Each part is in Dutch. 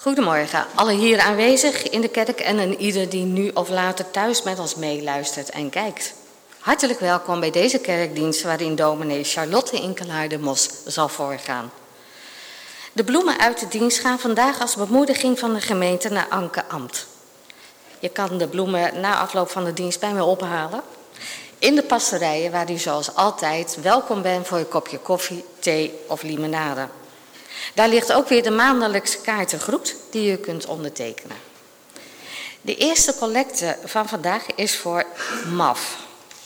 Goedemorgen, alle hier aanwezig in de kerk en een ieder die nu of later thuis met ons meeluistert en kijkt. Hartelijk welkom bij deze kerkdienst waarin dominee Charlotte Inkelaar de Mos zal voorgaan. De bloemen uit de dienst gaan vandaag als bemoediging van de gemeente naar Anke Amt. Je kan de bloemen na afloop van de dienst bij me ophalen in de pastorijen waar u zoals altijd welkom bent voor een kopje koffie, thee of limonade. Daar ligt ook weer de maandelijkse kaartengroet die u kunt ondertekenen. De eerste collecte van vandaag is voor MAF.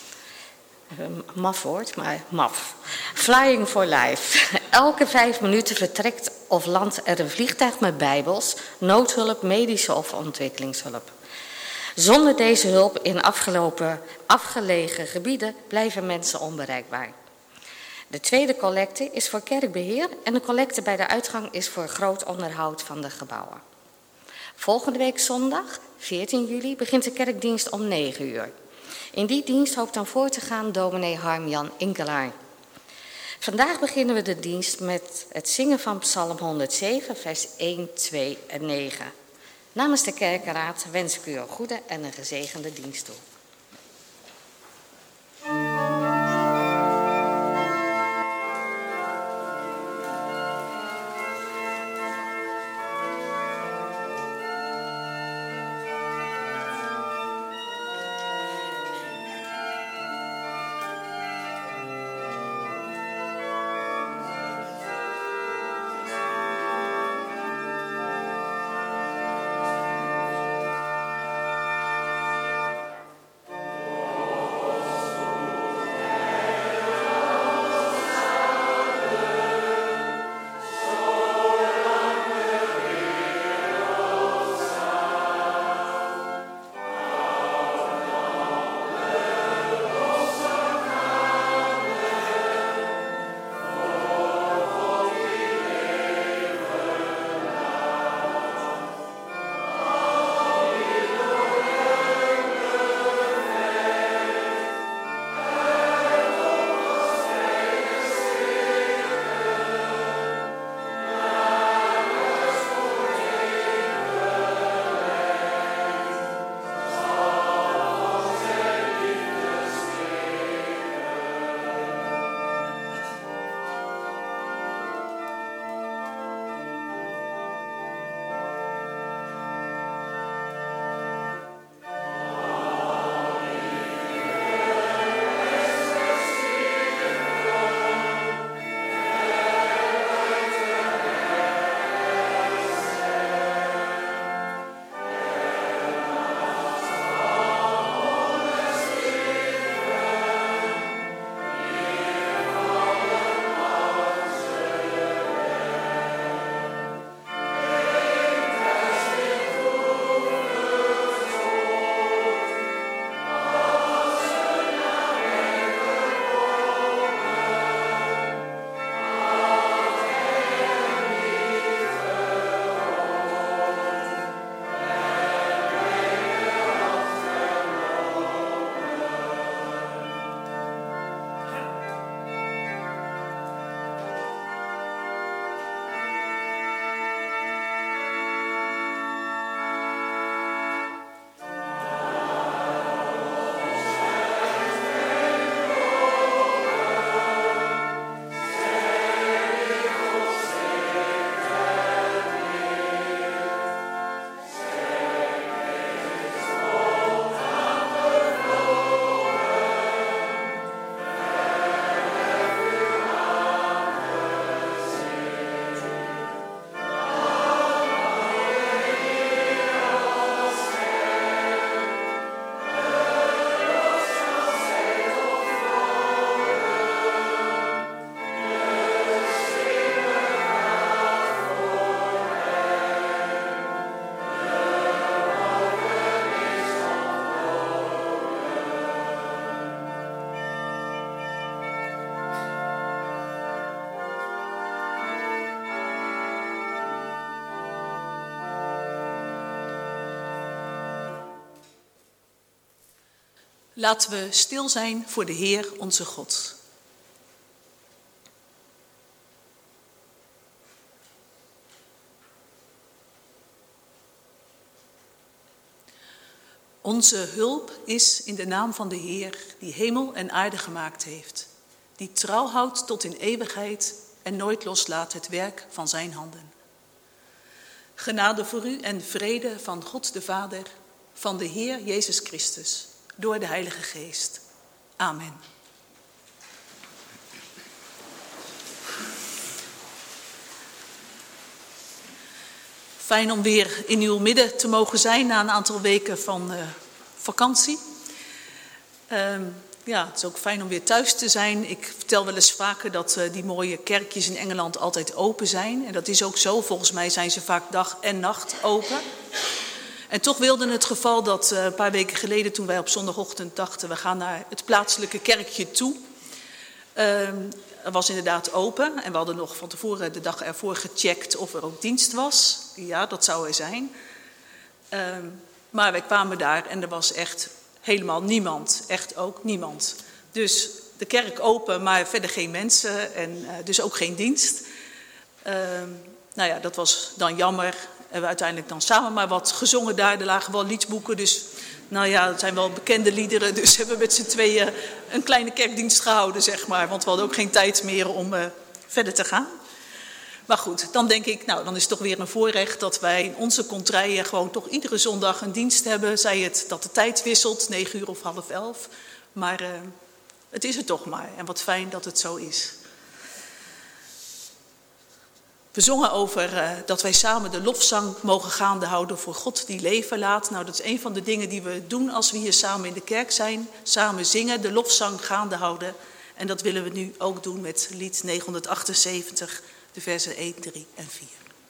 Maf woord, maar MAF. Flying for Life. Elke 5 minuten vertrekt of landt er een vliegtuig met bijbels, noodhulp, medische of ontwikkelingshulp. Zonder deze hulp in afgelegen gebieden blijven mensen onbereikbaar. De tweede collecte is voor kerkbeheer en de collecte bij de uitgang is voor groot onderhoud van de gebouwen. Volgende week zondag, 14 juli, begint de kerkdienst om 9 uur. In die dienst hoopt dan voor te gaan dominee Harm-Jan Inkelaar. Vandaag beginnen we de dienst met het zingen van Psalm 107, vers 1, 2 en 9. Namens de kerkenraad wens ik u een goede en een gezegende dienst toe. Laten we stil zijn voor de Heer onze God. Onze hulp is in de naam van de Heer, die hemel en aarde gemaakt heeft, die trouw houdt tot in eeuwigheid en nooit loslaat het werk van zijn handen. Genade voor u en vrede van God de Vader, van de Heer Jezus Christus, door de Heilige Geest. Amen. Fijn om weer in uw midden te mogen zijn na een aantal weken van vakantie. Het is ook fijn om weer thuis te zijn. Ik vertel wel eens vaker dat die mooie kerkjes in Engeland altijd open zijn. En dat is ook zo. Volgens mij zijn ze vaak dag en nacht open. En toch wilde het geval dat een paar weken geleden, toen wij op zondagochtend dachten, we gaan naar het plaatselijke kerkje toe. Het was inderdaad open en we hadden nog van tevoren de dag ervoor gecheckt of er ook dienst was. Ja, dat zou er zijn. Maar wij kwamen daar en er was echt helemaal niemand. Echt ook niemand. Dus de kerk open, maar verder geen mensen en dus ook geen dienst. Dat was dan jammer. En we uiteindelijk dan samen maar wat gezongen daar. Er lagen wel liedboeken, dus het zijn wel bekende liederen. Dus hebben we met z'n tweeën een kleine kerkdienst gehouden, zeg maar. Want we hadden ook geen tijd meer om verder te gaan. Maar goed, dan denk ik, dan is het toch weer een voorrecht dat wij in onze contraien gewoon toch iedere zondag een dienst hebben. Zij het dat de tijd wisselt, 9 uur of 10:30. Maar het is er toch maar. En wat fijn dat het zo is. We zongen over dat wij samen de lofzang mogen gaande houden voor God die leven laat. Nou, dat is een van de dingen die we doen als we hier samen in de kerk zijn. Samen zingen, de lofzang gaande houden. En dat willen we nu ook doen met lied 978, de versen 1, 3 en 4.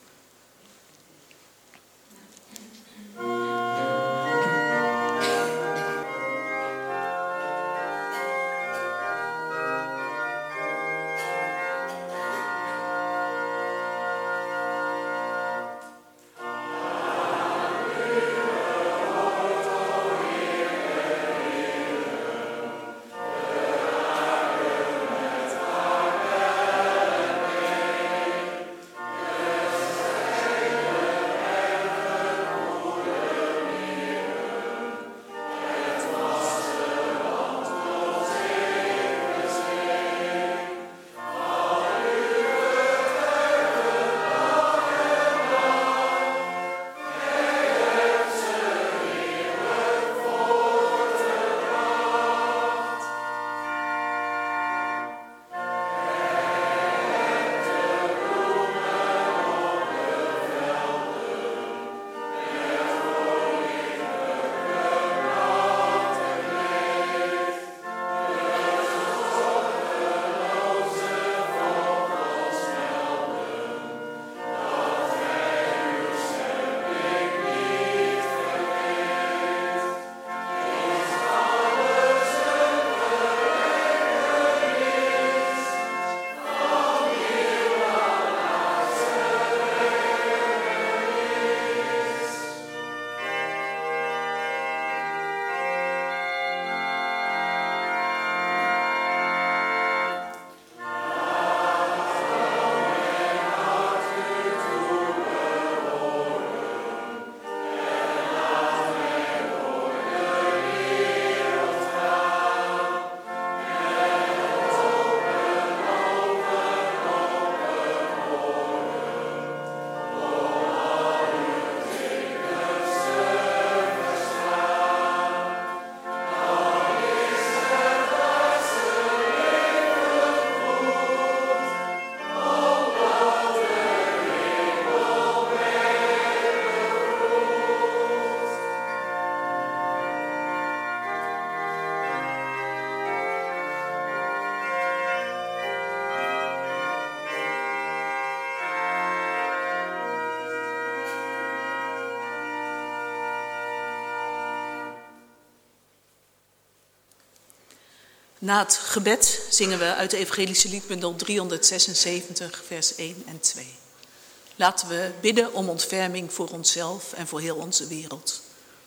Na het gebed zingen we uit de evangelische liedbundel 376, vers 1 en 2. Laten we bidden om ontferming voor onszelf en voor heel onze wereld.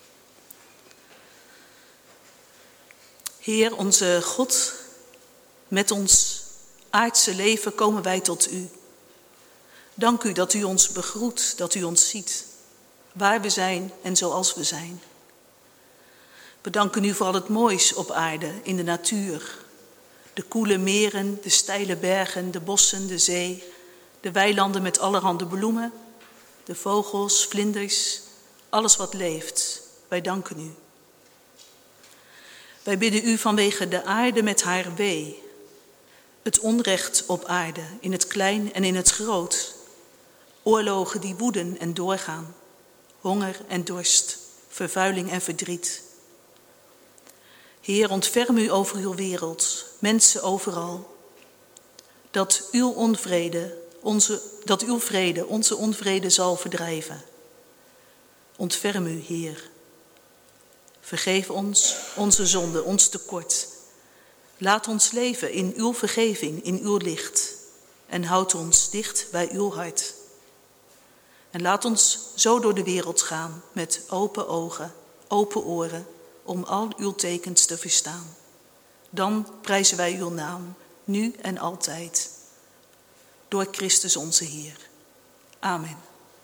Heer, onze God, met ons aardse leven komen wij tot u. Dank u dat u ons begroet, dat u ons ziet, waar we zijn en zoals we zijn. We danken u voor al het moois op aarde, in de natuur. De koele meren, de steile bergen, de bossen, de zee, de weilanden met allerhande bloemen, de vogels, vlinders, alles wat leeft. Wij danken u. Wij bidden u vanwege de aarde met haar wee, het onrecht op aarde, in het klein en in het groot, oorlogen die woeden en doorgaan, honger en dorst, vervuiling en verdriet. Heer, ontferm u over uw wereld, mensen overal, dat uw vrede onze onvrede zal verdrijven. Ontferm u, Heer. Vergeef ons onze zonde, ons tekort. Laat ons leven in uw vergeving, in uw licht. En houd ons dicht bij uw hart. En laat ons zo door de wereld gaan met open ogen, open oren, om al uw tekens te verstaan. Dan prijzen wij uw naam, nu en altijd. Door Christus onze Heer. Amen.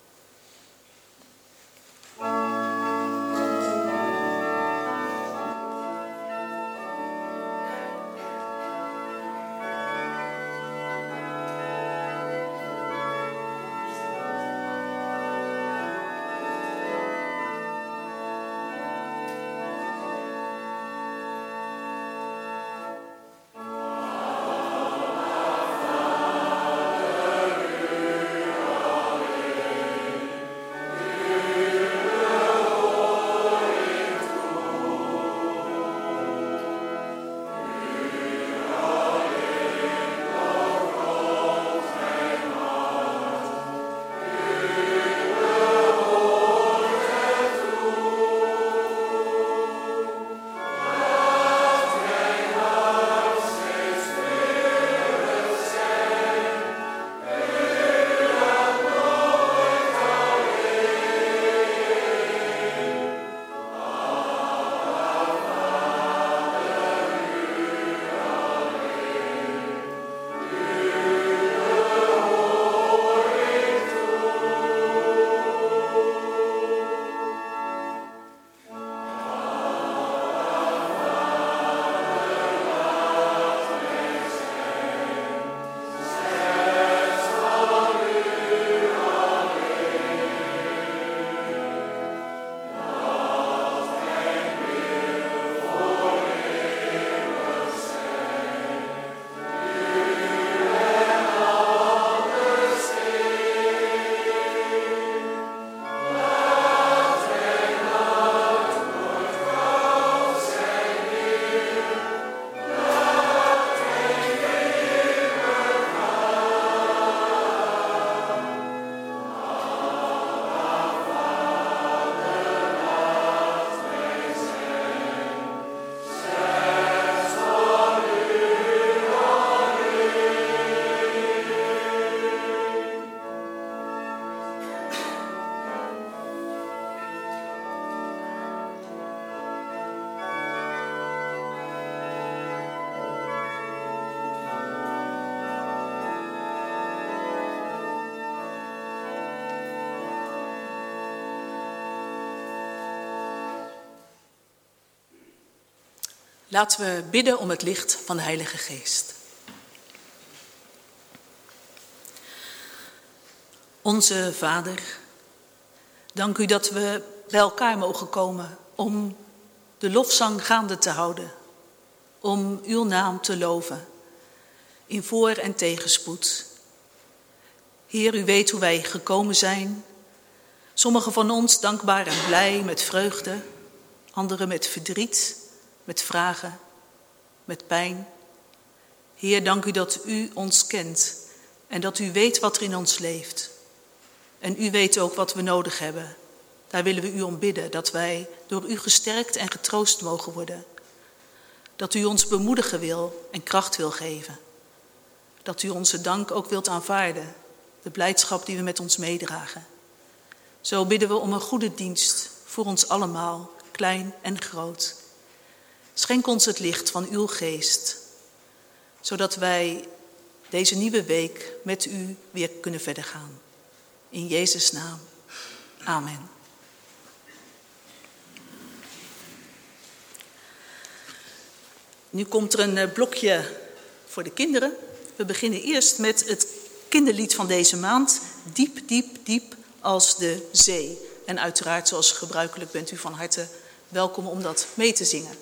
Laten we bidden om het licht van de Heilige Geest. Onze Vader, dank u dat we bij elkaar mogen komen om de lofzang gaande te houden, om uw naam te loven, in voor- en tegenspoed. Heer, u weet hoe wij gekomen zijn. Sommigen van ons dankbaar en blij met vreugde, anderen met verdriet, met vragen, met pijn. Heer, dank u dat u ons kent en dat u weet wat er in ons leeft. En u weet ook wat we nodig hebben. Daar willen we u om bidden, dat wij door u gesterkt en getroost mogen worden. Dat u ons bemoedigen wil en kracht wil geven. Dat u onze dank ook wilt aanvaarden, de blijdschap die we met ons meedragen. Zo bidden we om een goede dienst voor ons allemaal, klein en groot. Schenk ons het licht van uw geest, zodat wij deze nieuwe week met u weer kunnen verder gaan. In Jezus' naam. Amen. Nu komt er een blokje voor de kinderen. We beginnen eerst met het kinderlied van deze maand. Diep, diep, diep als de zee. En uiteraard, zoals gebruikelijk, bent u van harte welkom om dat mee te zingen.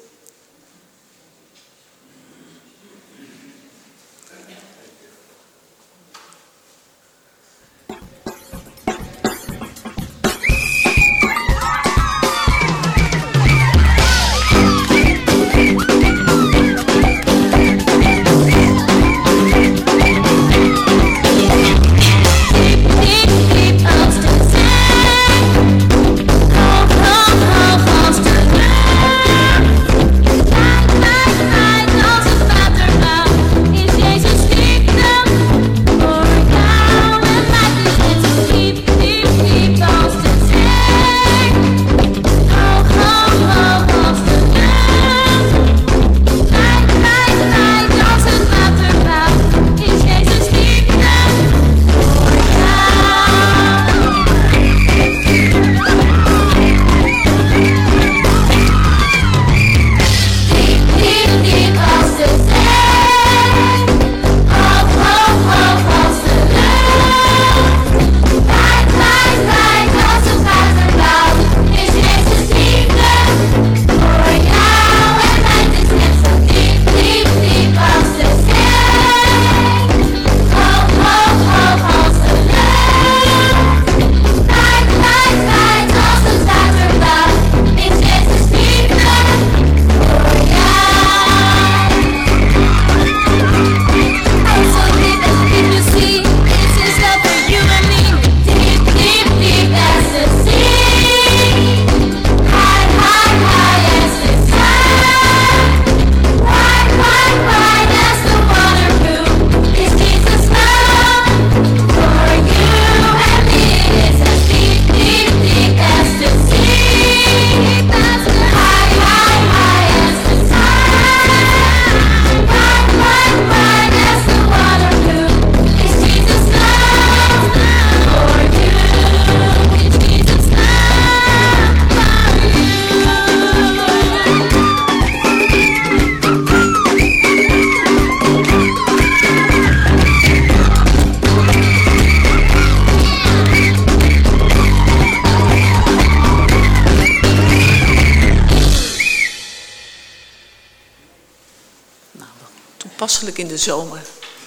Toepasselijk in de zomer.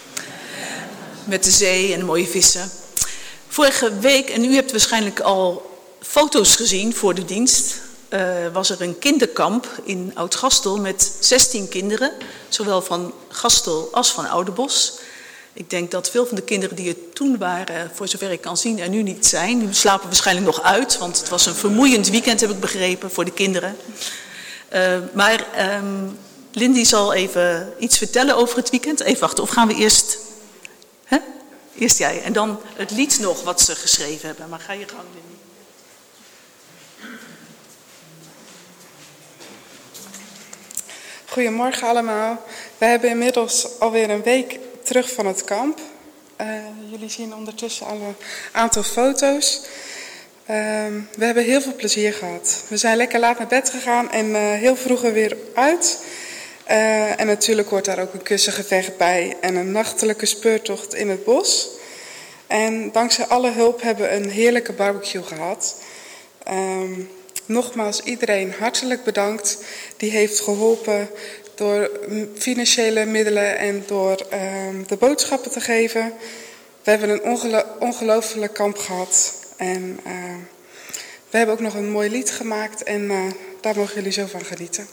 Met de zee en de mooie vissen. Vorige week, en u hebt waarschijnlijk al foto's gezien voor de dienst, was er een kinderkamp in Oud-Gastel met 16 kinderen. Zowel van Gastel als van Oudenbosch. Ik denk dat veel van de kinderen die er toen waren, voor zover ik kan zien, er nu niet zijn. Die slapen waarschijnlijk nog uit, want het was een vermoeiend weekend, heb ik begrepen, voor de kinderen. Maar Lindy zal even iets vertellen over het weekend. Even wachten, of gaan we eerst... Hè? Eerst jij. En dan het lied nog wat ze geschreven hebben. Maar ga je gang, Lindy. Goedemorgen allemaal. We hebben inmiddels alweer een week terug van het kamp. Jullie zien ondertussen al een aantal foto's. We hebben heel veel plezier gehad. We zijn lekker laat naar bed gegaan en heel vroeg er weer uit. En natuurlijk hoort daar ook een kussengevecht bij en een nachtelijke speurtocht in het bos. En dankzij alle hulp hebben we een heerlijke barbecue gehad. Nogmaals iedereen hartelijk bedankt die heeft geholpen door financiële middelen en door de boodschappen te geven. We hebben een ongelooflijk kamp gehad. En we hebben ook nog een mooi lied gemaakt en daar mogen jullie zo van genieten.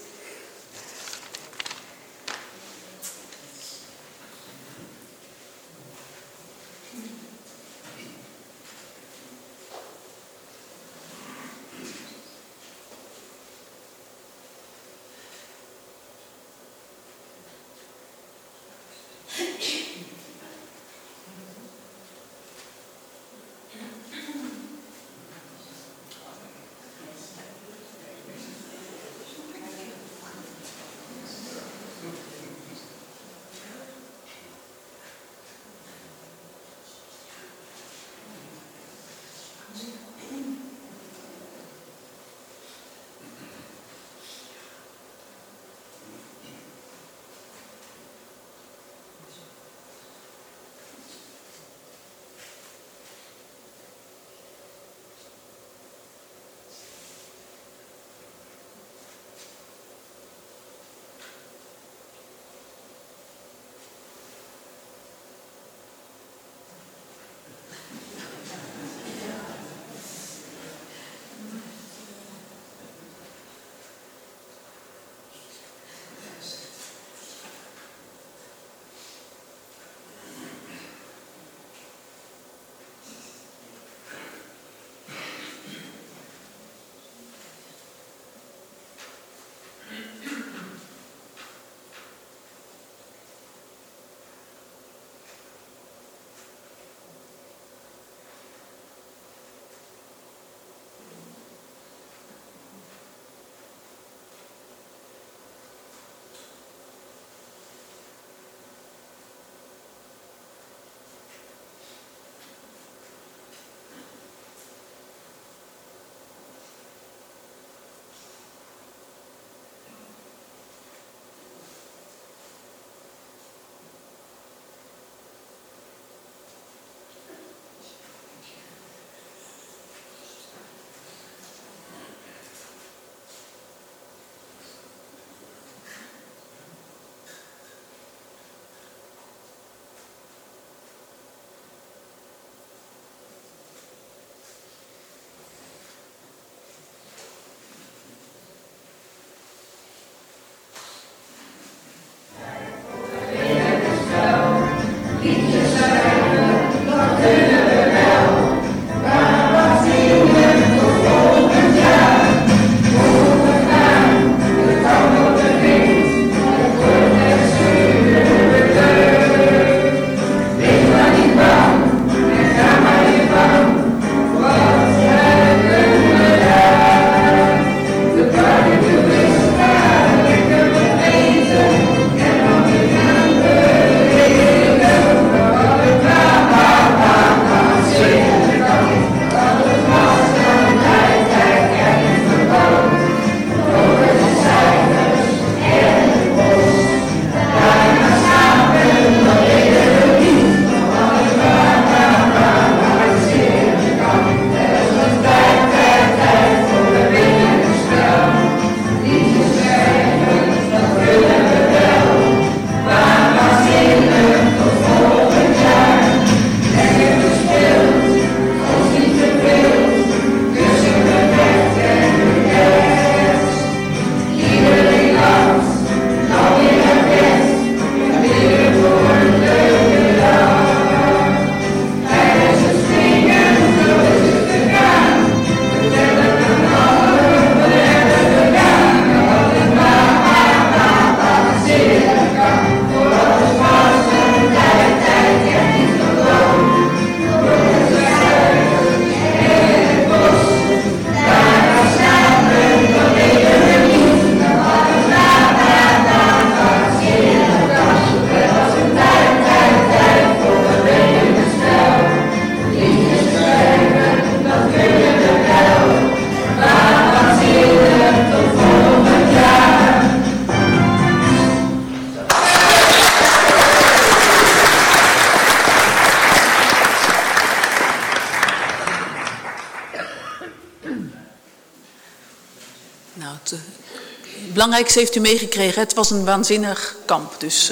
belangrijkste heeft u meegekregen. Het was een waanzinnig kamp. Dus,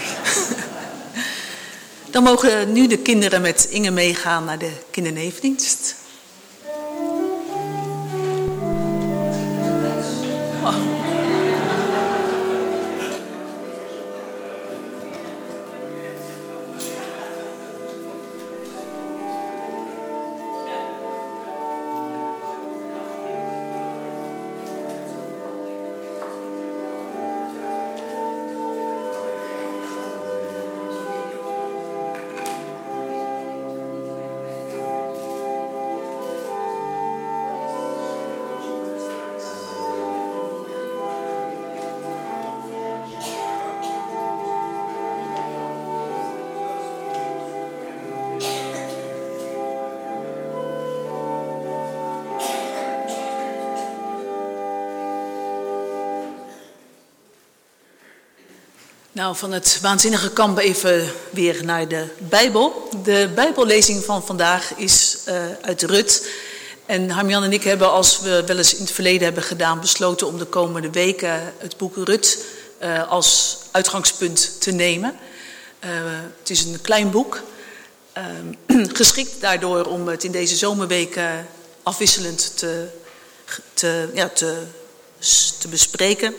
Dan mogen nu de kinderen met Inge meegaan naar de kindernevendienst. Nou, van het waanzinnige kamp even weer naar de Bijbel. De Bijbellezing van vandaag is uit Rut. En Harmjan en ik hebben, als we wel eens in het verleden hebben gedaan, besloten om de komende weken het boek Rut als uitgangspunt te nemen. Het is een klein boek, geschikt daardoor om het in deze zomerweken afwisselend te bespreken.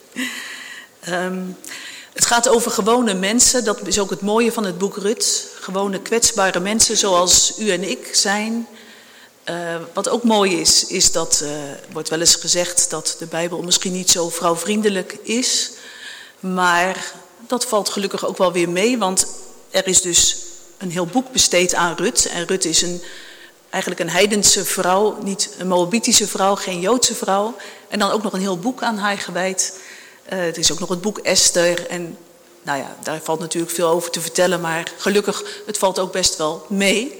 Het gaat over gewone mensen, dat is ook het mooie van het boek Rut. Gewone kwetsbare mensen zoals u en ik zijn. Wat ook mooi is dat, wordt wel eens gezegd dat de Bijbel misschien niet zo vrouwvriendelijk is. Maar dat valt gelukkig ook wel weer mee, want er is dus een heel boek besteed aan Rut. En Rut is eigenlijk een heidense vrouw, niet een Moabitische vrouw, geen Joodse vrouw. En dan ook nog een heel boek aan haar gewijd. Er is ook nog het boek Esther en nou ja, daar valt natuurlijk veel over te vertellen, maar gelukkig, het valt ook best wel mee.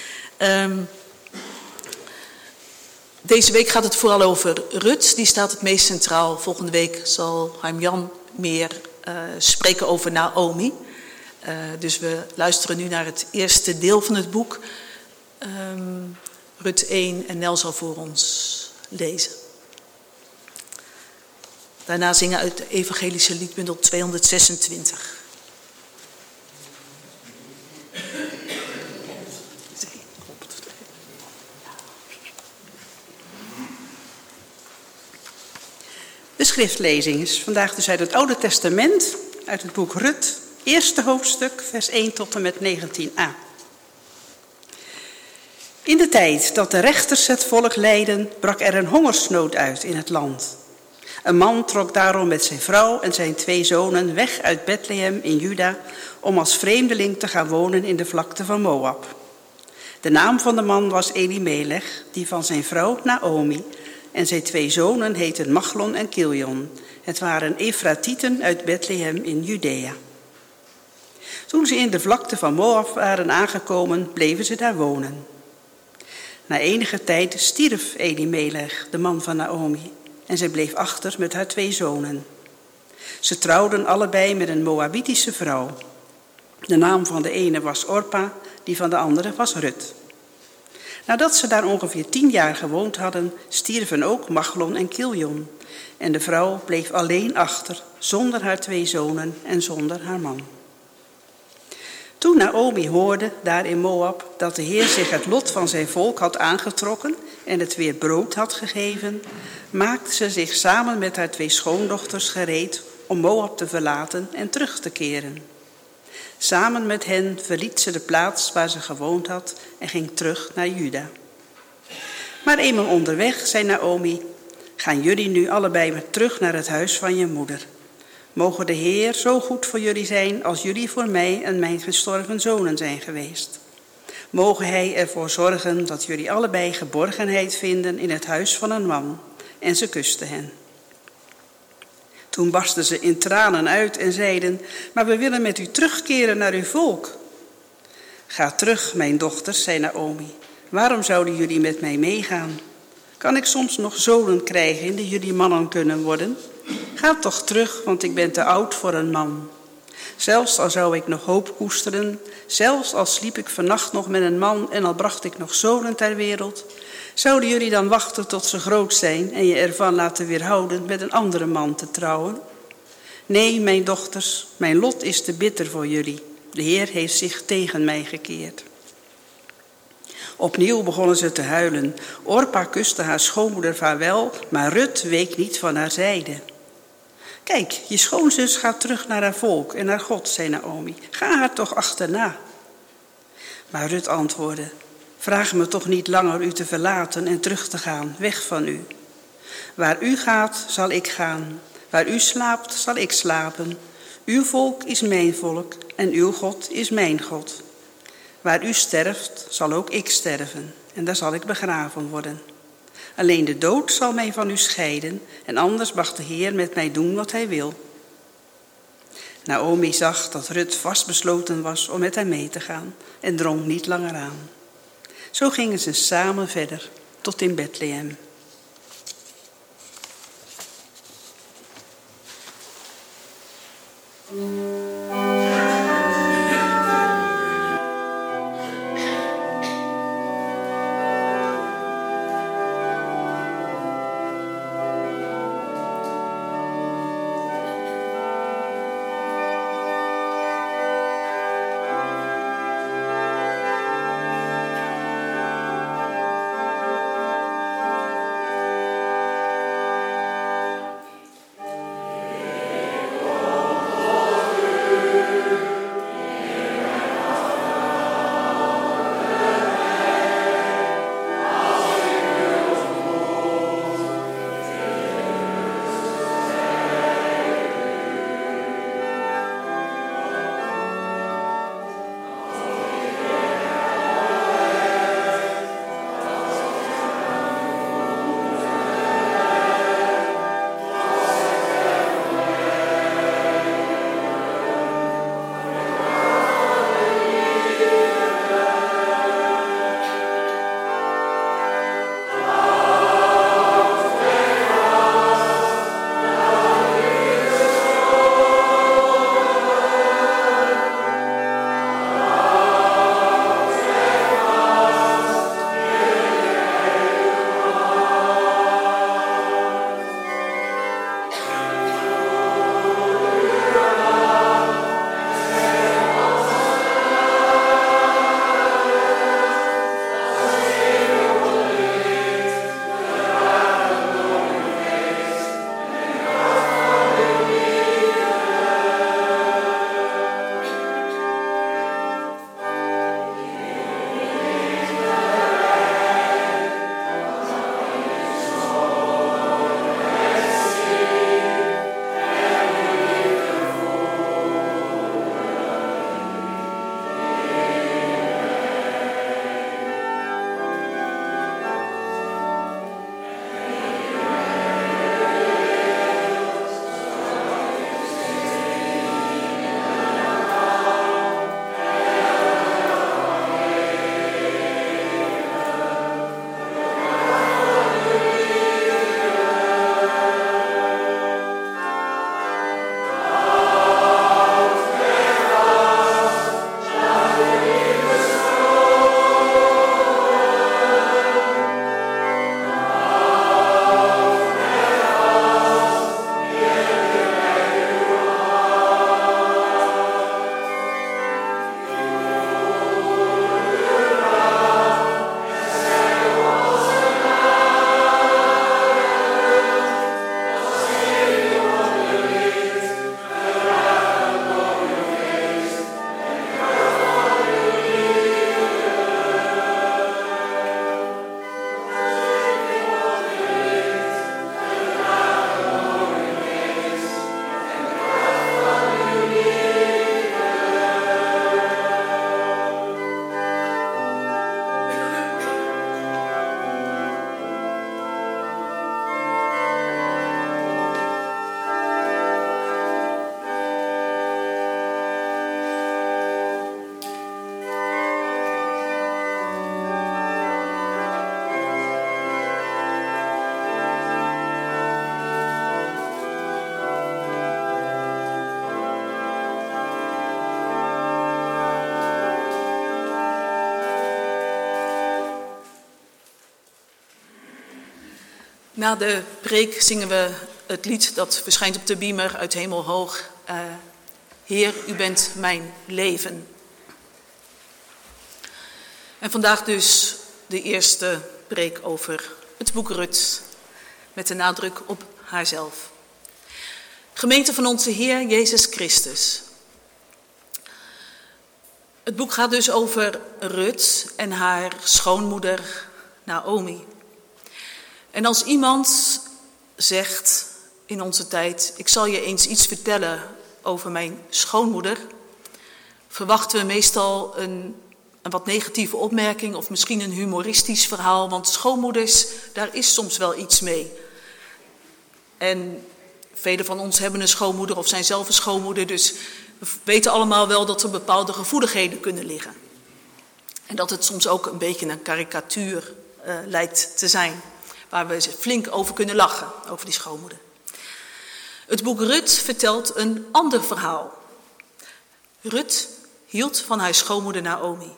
Deze week gaat het vooral over Rut, die staat het meest centraal. Volgende week zal Harmjan meer spreken over Naomi. Dus we luisteren nu naar het eerste deel van het boek, Rut 1, en Nel zal voor ons lezen. Daarna zingen uit de evangelische liedbundel 226. De schriftlezing is vandaag dus uit het Oude Testament, uit het boek Rut, eerste hoofdstuk, vers 1 tot en met 19a. In de tijd dat de rechters het volk leidden, brak er een hongersnood uit in het land. Een man trok daarom met zijn vrouw en zijn 2 zonen weg uit Bethlehem in Juda om als vreemdeling te gaan wonen in de vlakte van Moab. De naam van de man was Elimelech, die van zijn vrouw Naomi, en zijn 2 zonen heten Machlon en Kiljon. Het waren Efratieten uit Bethlehem in Judea. Toen ze in de vlakte van Moab waren aangekomen, bleven ze daar wonen. Na enige tijd stierf Elimelech, de man van Naomi, en zij bleef achter met haar 2 zonen. Ze trouwden allebei met een Moabitische vrouw. De naam van de ene was Orpa, die van de andere was Rut. Nadat ze daar ongeveer 10 jaar gewoond hadden, stierven ook Machlon en Kiljon. En de vrouw bleef alleen achter, zonder haar 2 zonen en zonder haar man. Toen Naomi hoorde, daar in Moab, dat de Heer zich het lot van zijn volk had aangetrokken en het weer brood had gegeven, maakte ze zich samen met haar 2 schoondochters gereed om Moab te verlaten en terug te keren. Samen met hen verliet ze de plaats waar ze gewoond had en ging terug naar Juda. Maar eenmaal onderweg zei Naomi: gaan jullie nu allebei weer terug naar het huis van je moeder. Mogen de Heer zo goed voor jullie zijn als jullie voor mij en mijn gestorven zonen zijn geweest. Mogen hij ervoor zorgen dat jullie allebei geborgenheid vinden in het huis van een man. En ze kuste hen. Toen barsten ze in tranen uit en zeiden: maar we willen met u terugkeren naar uw volk. Ga terug, mijn dochters, zei Naomi. Waarom zouden jullie met mij meegaan? Kan ik soms nog zonen krijgen die jullie mannen kunnen worden? Ga toch terug, want ik ben te oud voor een man. Zelfs al zou ik nog hoop koesteren, zelfs al sliep ik vannacht nog met een man en al bracht ik nog zonen ter wereld, zouden jullie dan wachten tot ze groot zijn en je ervan laten weerhouden met een andere man te trouwen? Nee, mijn dochters, mijn lot is te bitter voor jullie. De Heer heeft zich tegen mij gekeerd. Opnieuw begonnen ze te huilen. Orpa kuste haar schoonmoeder vaarwel, maar Rut week niet van haar zijde. Kijk, je schoonzus gaat terug naar haar volk en naar God, zei Naomi. Ga haar toch achterna. Maar Rut antwoordde, vraag me toch niet langer u te verlaten en terug te gaan, weg van u. Waar u gaat, zal ik gaan. Waar u slaapt, zal ik slapen. Uw volk is mijn volk en uw God is mijn God. Waar u sterft, zal ook ik sterven en daar zal ik begraven worden. Alleen de dood zal mij van u scheiden en anders mag de Heer met mij doen wat hij wil. Naomi zag dat Rut vastbesloten was om met hem mee te gaan en drong niet langer aan. Zo gingen ze samen verder tot in Bethlehem. Na de preek zingen we het lied dat verschijnt op de beamer uit Hemelhoog. Heer, u bent mijn leven. En vandaag dus de eerste preek over het boek Rut, met de nadruk op haarzelf. Gemeente van onze Heer Jezus Christus. Het boek gaat dus over Rut en haar schoonmoeder Naomi. En als iemand zegt in onze tijd, ik zal je eens iets vertellen over mijn schoonmoeder, verwachten we meestal een wat negatieve opmerking of misschien een humoristisch verhaal, want schoonmoeders, daar is soms wel iets mee. En velen van ons hebben een schoonmoeder of zijn zelf een schoonmoeder, dus we weten allemaal wel dat er bepaalde gevoeligheden kunnen liggen. En dat het soms ook een beetje een karikatuur lijkt te zijn, waar we flink over kunnen lachen, over die schoonmoeder. Het boek Rut vertelt een ander verhaal. Rut hield van haar schoonmoeder Naomi.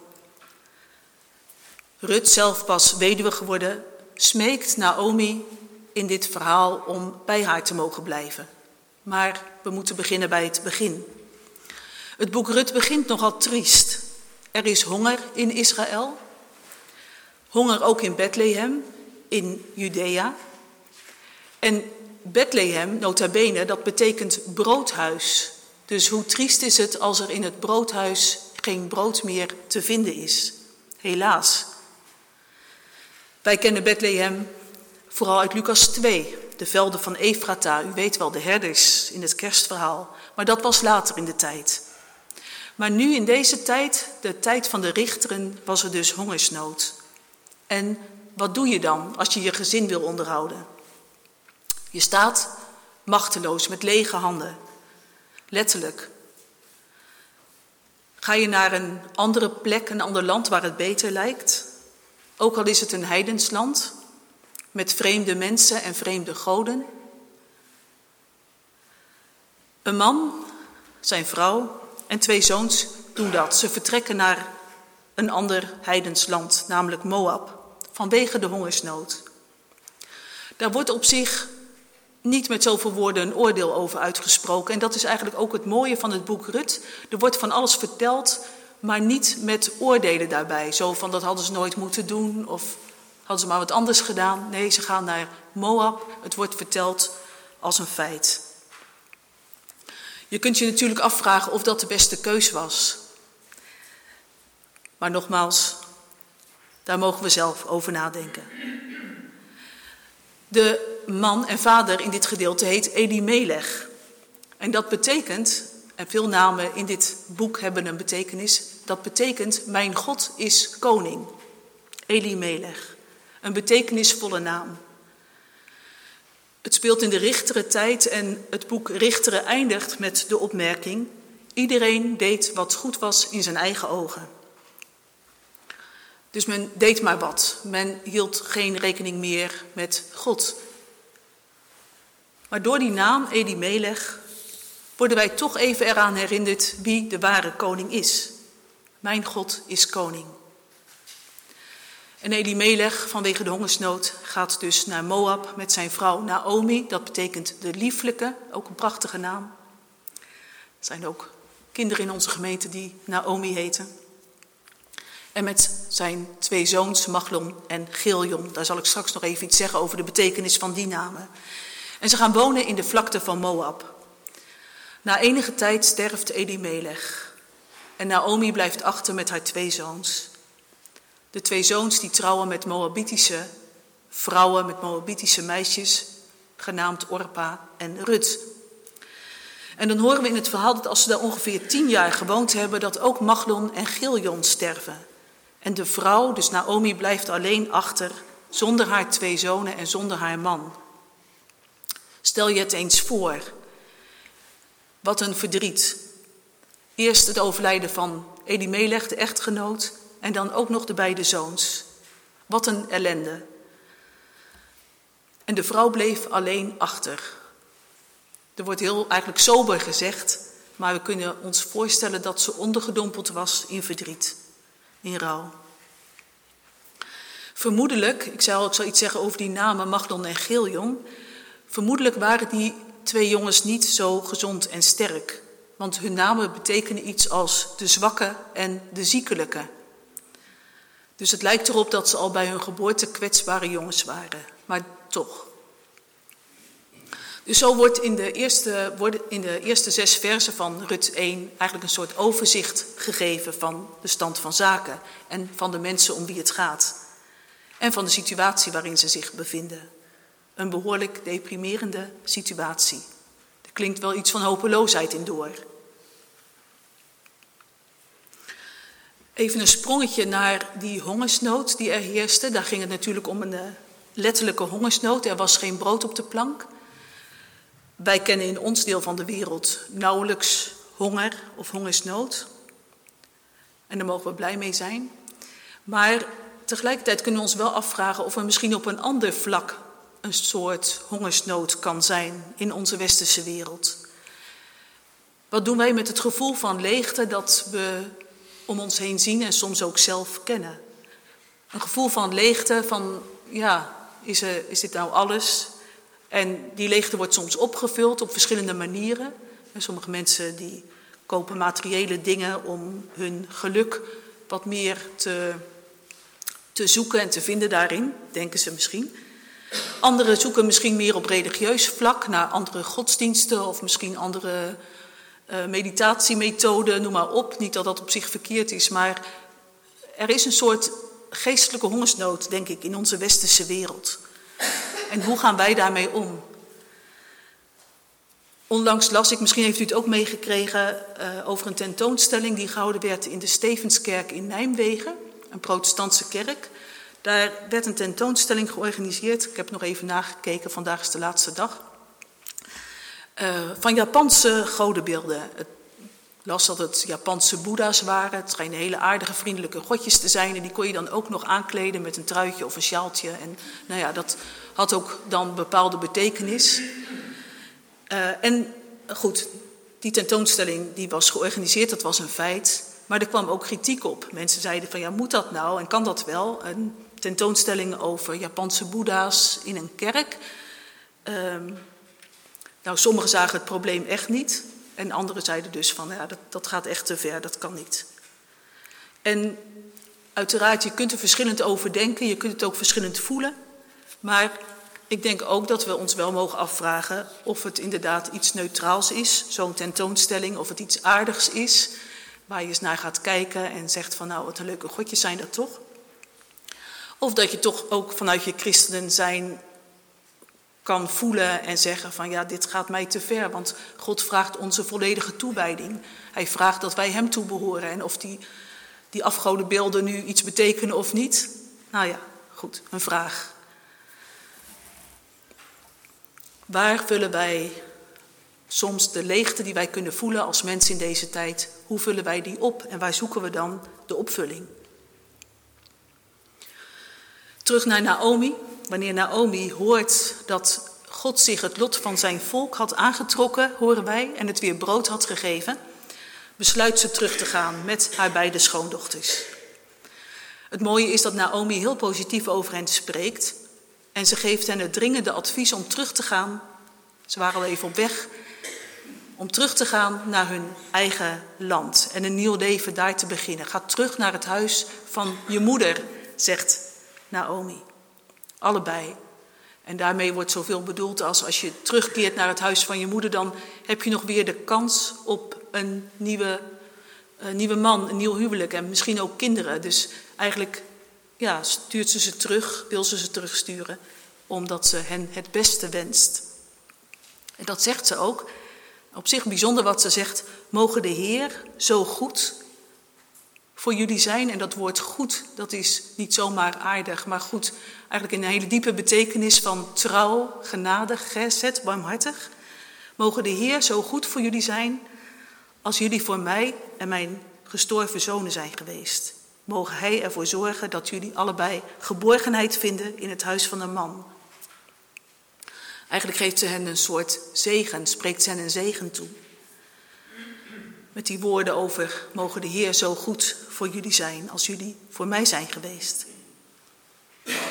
Rut, zelf pas weduwe geworden, smeekt Naomi in dit verhaal om bij haar te mogen blijven. Maar we moeten beginnen bij het begin. Het boek Rut begint nogal triest. Er is honger in Israël. Honger ook in Bethlehem, in Judea. En Bethlehem, nota bene, dat betekent broodhuis. Dus hoe triest is het als er in het broodhuis geen brood meer te vinden is. Helaas. Wij kennen Bethlehem vooral uit Lucas 2, de velden van Efrata. U weet wel, de herders in het kerstverhaal. Maar dat was later in de tijd. Maar nu in deze tijd, de tijd van de richteren, was er dus hongersnood. En wat doe je dan als je je gezin wil onderhouden? Je staat machteloos met lege handen. Letterlijk. Ga je naar een andere plek, een ander land waar het beter lijkt? Ook al is het een heidens land, met vreemde mensen en vreemde goden. Een man, zijn vrouw en 2 zoons doen dat. Ze vertrekken naar een ander heidens land, namelijk Moab, vanwege de hongersnood. Daar wordt op zich niet met zoveel woorden een oordeel over uitgesproken. En dat is eigenlijk ook het mooie van het boek Rut. Er wordt van alles verteld, maar niet met oordelen daarbij. Zo van, dat hadden ze nooit moeten doen of hadden ze maar wat anders gedaan. Nee, ze gaan naar Moab. Het wordt verteld als een feit. Je kunt je natuurlijk afvragen of dat de beste keus was. Maar nogmaals, daar mogen we zelf over nadenken. De man en vader in dit gedeelte heet Elimelech. En dat betekent, en veel namen in dit boek hebben een betekenis, dat betekent mijn God is koning. Elimelech, een betekenisvolle naam. Het speelt in de Richteren tijd en het boek Richteren eindigt met de opmerking: iedereen deed wat goed was in zijn eigen ogen. Dus men deed maar wat. Men hield geen rekening meer met God. Maar door die naam Elimelech worden wij toch even eraan herinnerd wie de ware koning is. Mijn God is koning. En Elimelech, vanwege de hongersnood, gaat dus naar Moab met zijn vrouw Naomi. Dat betekent de lieflijke, ook een prachtige naam. Er zijn ook kinderen in onze gemeente die Naomi heten. En met zijn 2 zoons, Machlon en Giljon. Daar zal ik straks nog even iets zeggen over de betekenis van die namen. En ze gaan wonen in de vlakte van Moab. Na enige tijd sterft Elimelech. En Naomi blijft achter met haar 2 zoons. De 2 zoons die trouwen met Moabitische vrouwen, met Moabitische meisjes, genaamd Orpa en Rut. En dan horen we in het verhaal dat als ze daar ongeveer 10 jaar gewoond hebben, dat ook Machlon en Giljon sterven. En de vrouw, dus Naomi, blijft alleen achter, zonder haar 2 zonen en zonder haar man. Stel je het eens voor. Wat een verdriet. Eerst het overlijden van Elimelech, de echtgenoot, en dan ook nog de beide zoons. Wat een ellende. En de vrouw bleef alleen achter. Er wordt heel eigenlijk sober gezegd, maar we kunnen ons voorstellen dat ze ondergedompeld was in verdriet, in rouw. Vermoedelijk, ik zal iets zeggen over die namen Magdon en Giljon. Vermoedelijk waren die 2 jongens niet zo gezond en sterk. Want hun namen betekenen iets als de zwakke en de ziekelijke. Dus het lijkt erop dat ze al bij hun geboorte kwetsbare jongens waren. Maar toch. Dus zo wordt in de eerste 6 versen van Rut 1 eigenlijk een soort overzicht gegeven van de stand van zaken. En van de mensen om wie het gaat. En van de situatie waarin ze zich bevinden. Een behoorlijk deprimerende situatie. Er klinkt wel iets van hopeloosheid in door. Even een sprongetje naar die hongersnood die er heerste. Daar ging het natuurlijk om een letterlijke hongersnood. Er was geen brood op de plank. Wij kennen in ons deel van de wereld nauwelijks honger of hongersnood. En daar mogen we blij mee zijn. Maar tegelijkertijd kunnen we ons wel afvragen of er misschien op een ander vlak een soort hongersnood kan zijn in onze westerse wereld. Wat doen wij met het gevoel van leegte dat we om ons heen zien en soms ook zelf kennen? Een gevoel van leegte, van ja, is dit nou alles? En die leegte wordt soms opgevuld op verschillende manieren. En sommige mensen die kopen materiële dingen om hun geluk wat meer te zoeken en te vinden daarin, denken ze misschien. Anderen zoeken misschien meer op religieus vlak naar andere godsdiensten of misschien andere meditatiemethoden, noem maar op. Niet dat dat op zich verkeerd is, maar er is een soort geestelijke hongersnood, denk ik, in onze westerse wereld. En hoe gaan wij daarmee om? Onlangs las ik, misschien heeft u het ook meegekregen, over een tentoonstelling die gehouden werd in de Stevenskerk in Nijmegen, een protestantse kerk. Daar werd een tentoonstelling georganiseerd, ik heb nog even nagekeken, vandaag is de laatste dag, van Japanse godenbeelden. Ik las dat het Japanse boeddha's waren. Het schijnen hele aardige, vriendelijke godjes te zijn. En die kon je dan ook nog aankleden met een truitje of een sjaaltje. En nou ja, dat had ook dan bepaalde betekenis. En goed, die tentoonstelling die was georganiseerd, dat was een feit. Maar er kwam ook kritiek op. Mensen zeiden van ja, moet dat nou en kan dat wel? Een tentoonstelling over Japanse boeddha's in een kerk. Nou, sommigen zagen het probleem echt niet. En anderen zeiden dus van ja, dat gaat echt te ver, dat kan niet. En uiteraard, je kunt er verschillend over denken, je kunt het ook verschillend voelen. Maar ik denk ook dat we ons wel mogen afvragen of het inderdaad iets neutraals is, zo'n tentoonstelling, of het iets aardigs is, waar je eens naar gaat kijken en zegt van nou, wat een leuke godjes zijn dat toch. Of dat je toch ook vanuit je christenen zijn kan voelen en zeggen van ja, dit gaat mij te ver, want God vraagt onze volledige toewijding. Hij vraagt dat wij hem toebehoren en of die afgodenbeelden nu iets betekenen of niet. Nou ja, goed, een vraag. Waar vullen wij soms de leegte die wij kunnen voelen als mensen in deze tijd, hoe vullen wij die op en waar zoeken we dan de opvulling? Terug naar Naomi. Wanneer Naomi hoort dat God zich het lot van zijn volk had aangetrokken, horen wij, en het weer brood had gegeven, besluit ze terug te gaan met haar beide schoondochters. Het mooie is dat Naomi heel positief over hen spreekt en ze geeft hen het dringende advies om terug te gaan. Ze waren al even op weg om terug te gaan naar hun eigen land en een nieuw leven daar te beginnen. Ga terug naar het huis van je moeder, zegt Naomi. Allebei. En daarmee wordt zoveel bedoeld als je terugkeert naar het huis van je moeder, dan heb je nog weer de kans op een nieuwe man, een nieuw huwelijk en misschien ook kinderen. Dus eigenlijk ja, stuurt ze terug, wil ze terugsturen, omdat ze hen het beste wenst. En dat zegt ze ook. Op zich bijzonder wat ze zegt, mogen de Heer zo goed voor jullie zijn. En dat woord goed, dat is niet zomaar aardig, maar goed, eigenlijk in een hele diepe betekenis van trouw, genadig, gesed, barmhartig. Mogen de Heer zo goed voor jullie zijn als jullie voor mij en mijn gestorven zonen zijn geweest. Mogen Hij ervoor zorgen dat jullie allebei geborgenheid vinden in het huis van een man. Eigenlijk geeft ze hen een soort zegen, spreekt ze hen een zegen toe. Met die woorden over, mogen de Heer zo goed voor jullie zijn als jullie voor mij zijn geweest.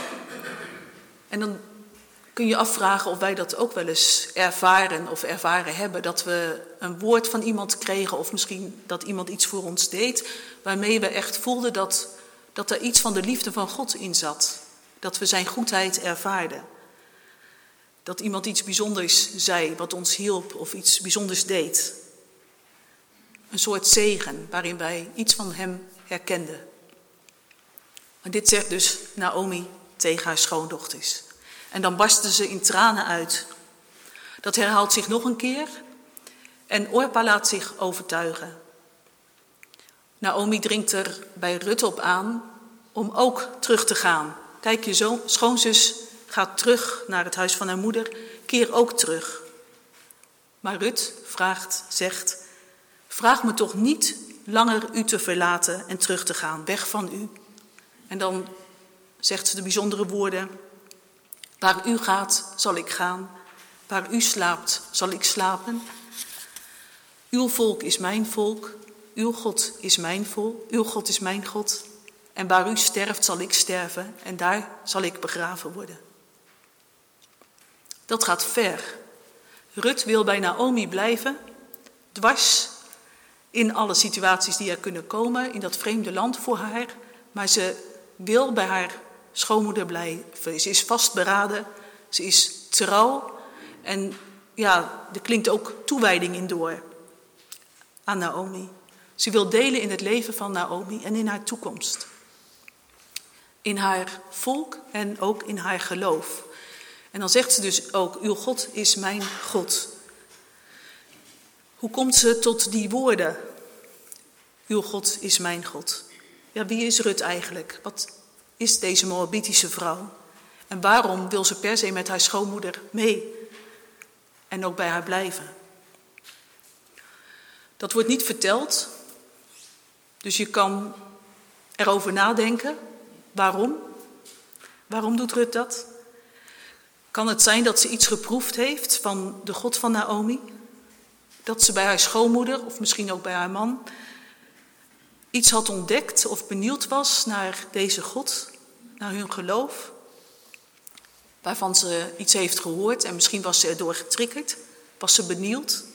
En dan kun je afvragen of wij dat ook wel eens ervaren of ervaren hebben. Dat we een woord van iemand kregen of misschien dat iemand iets voor ons deed. Waarmee we echt voelden dat er iets van de liefde van God in zat. Dat we zijn goedheid ervaarden. Dat iemand iets bijzonders zei wat ons hielp of iets bijzonders deed. Een soort zegen waarin wij iets van hem herkenden. En dit zegt dus Naomi tegen haar schoondochters. En dan barsten ze in tranen uit. Dat herhaalt zich nog een keer. En Orpa laat zich overtuigen. Naomi dringt er bij Rut op aan om ook terug te gaan. Kijk, je schoonzus gaat terug naar het huis van haar moeder. Keer ook terug. Maar Rut zegt, vraag me toch niet langer u te verlaten en terug te gaan, weg van u. En dan zegt ze de bijzondere woorden. Waar u gaat, zal ik gaan. Waar u slaapt, zal ik slapen. Uw volk is mijn volk. Uw God is mijn volk. Uw God is mijn God. En waar u sterft, zal ik sterven. En daar zal ik begraven worden. Dat gaat ver. Rut wil bij Naomi blijven. Dwars in alle situaties die er kunnen komen. In dat vreemde land voor haar. Maar ze wil bij haar schoonmoeder blijven. Ze is vastberaden, ze is trouw en ja, er klinkt ook toewijding in door aan Naomi. Ze wil delen in het leven van Naomi en in haar toekomst. In haar volk en ook in haar geloof. En dan zegt ze dus ook, uw God is mijn God. Hoe komt ze tot die woorden? Uw God is mijn God. Ja, wie is Rut eigenlijk? Wat is deze Moabitische vrouw? En waarom wil ze per se met haar schoonmoeder mee en ook bij haar blijven? Dat wordt niet verteld, dus je kan erover nadenken. Waarom? Waarom doet Rut dat? Kan het zijn dat ze iets geproefd heeft van de God van Naomi? Dat ze bij haar schoonmoeder, of misschien ook bij haar man, iets had ontdekt of benieuwd was naar deze God, naar hun geloof, waarvan ze iets heeft gehoord en misschien was ze erdoor getriggerd, was ze benieuwd.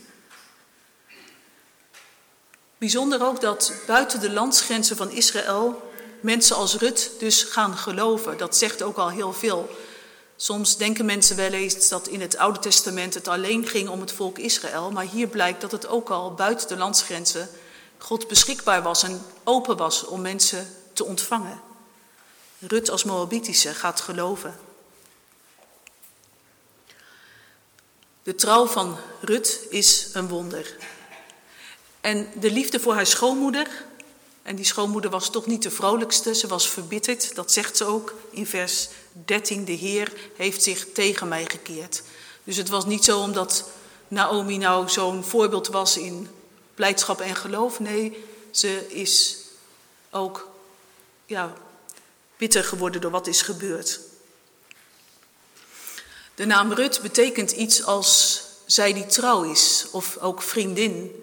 Bijzonder ook dat buiten de landsgrenzen van Israël mensen als Rut dus gaan geloven. Dat zegt ook al heel veel. Soms denken mensen wel eens dat in het Oude Testament het alleen ging om het volk Israël, maar hier blijkt dat het ook al buiten de landsgrenzen God beschikbaar was en open was om mensen te ontvangen. Rut als Moabitische gaat geloven. De trouw van Rut is een wonder. En de liefde voor haar schoonmoeder, en die schoonmoeder was toch niet de vrolijkste, ze was verbitterd, dat zegt ze ook in vers 13, de Heer heeft zich tegen mij gekeerd. Dus het was niet zo omdat Naomi nou zo'n voorbeeld was in blijdschap en geloof. Nee, ze is ook bitter geworden door wat is gebeurd. De naam Rut betekent iets als zij die trouw is, of ook vriendin.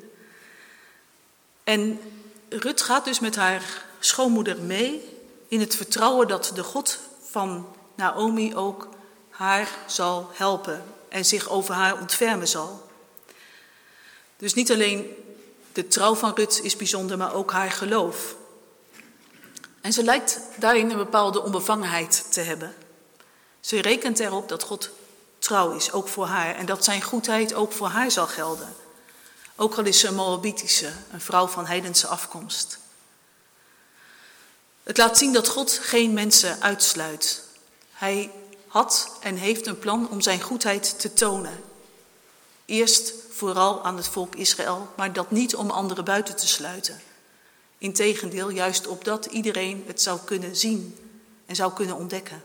En Rut gaat dus met haar schoonmoeder mee in het vertrouwen dat de God van Naomi ook haar zal helpen en zich over haar ontfermen zal. Dus niet alleen de trouw van Rut is bijzonder, maar ook haar geloof. En ze lijkt daarin een bepaalde onbevangenheid te hebben. Ze rekent erop dat God trouw is, ook voor haar. En dat zijn goedheid ook voor haar zal gelden. Ook al is ze een Moabitische, een vrouw van heidense afkomst. Het laat zien dat God geen mensen uitsluit. Hij had en heeft een plan om zijn goedheid te tonen. Eerst vooral aan het volk Israël, maar dat niet om anderen buiten te sluiten. Integendeel, juist opdat iedereen het zou kunnen zien en zou kunnen ontdekken.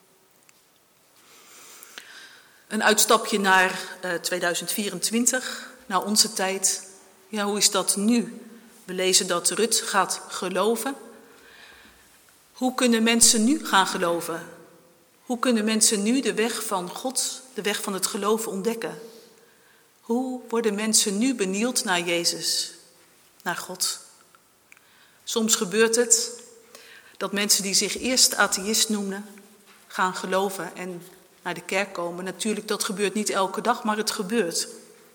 Een uitstapje naar 2024, naar onze tijd. Ja, hoe is dat nu? We lezen dat Rut gaat geloven. Hoe kunnen mensen nu gaan geloven? Hoe kunnen mensen nu de weg van God, de weg van het geloven ontdekken? Hoe worden mensen nu benieuwd naar Jezus, naar God? Soms gebeurt het dat mensen die zich eerst atheïst noemden, gaan geloven en naar de kerk komen. Natuurlijk, dat gebeurt niet elke dag, maar het gebeurt.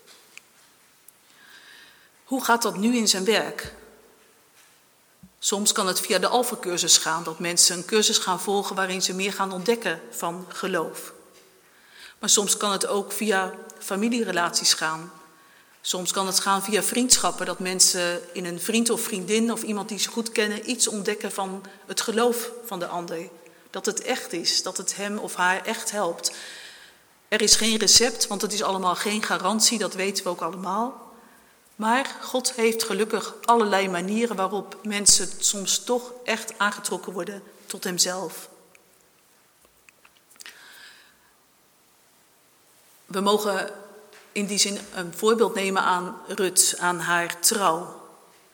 Hoe gaat dat nu in zijn werk? Soms kan het via de Alpha-cursus gaan, dat mensen een cursus gaan volgen waarin ze meer gaan ontdekken van geloof. Maar soms kan het ook via familierelaties gaan. Soms kan het gaan via vriendschappen, dat mensen in een vriend of vriendin of iemand die ze goed kennen iets ontdekken van het geloof van de ander. Dat het echt is, dat het hem of haar echt helpt. Er is geen recept, want het is allemaal geen garantie, dat weten we ook allemaal. Maar God heeft gelukkig allerlei manieren waarop mensen soms toch echt aangetrokken worden tot hemzelf. We mogen in die zin een voorbeeld nemen aan Rut, aan haar trouw.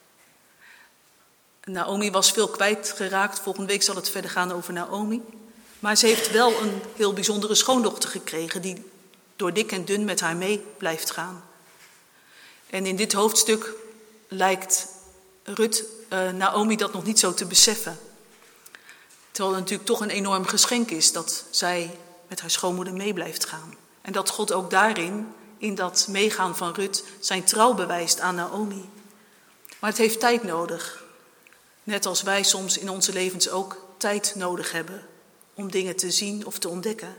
Naomi was veel kwijtgeraakt. Volgende week zal het verder gaan over Naomi. Maar ze heeft wel een heel bijzondere schoondochter gekregen die door dik en dun met haar mee blijft gaan. En in dit hoofdstuk lijkt Naomi dat nog niet zo te beseffen. Terwijl het natuurlijk toch een enorm geschenk is dat zij met haar schoonmoeder mee blijft gaan. En dat God ook daarin, in dat meegaan van Rut, zijn trouw bewijst aan Naomi. Maar het heeft tijd nodig. Net als wij soms in onze levens ook tijd nodig hebben om dingen te zien of te ontdekken.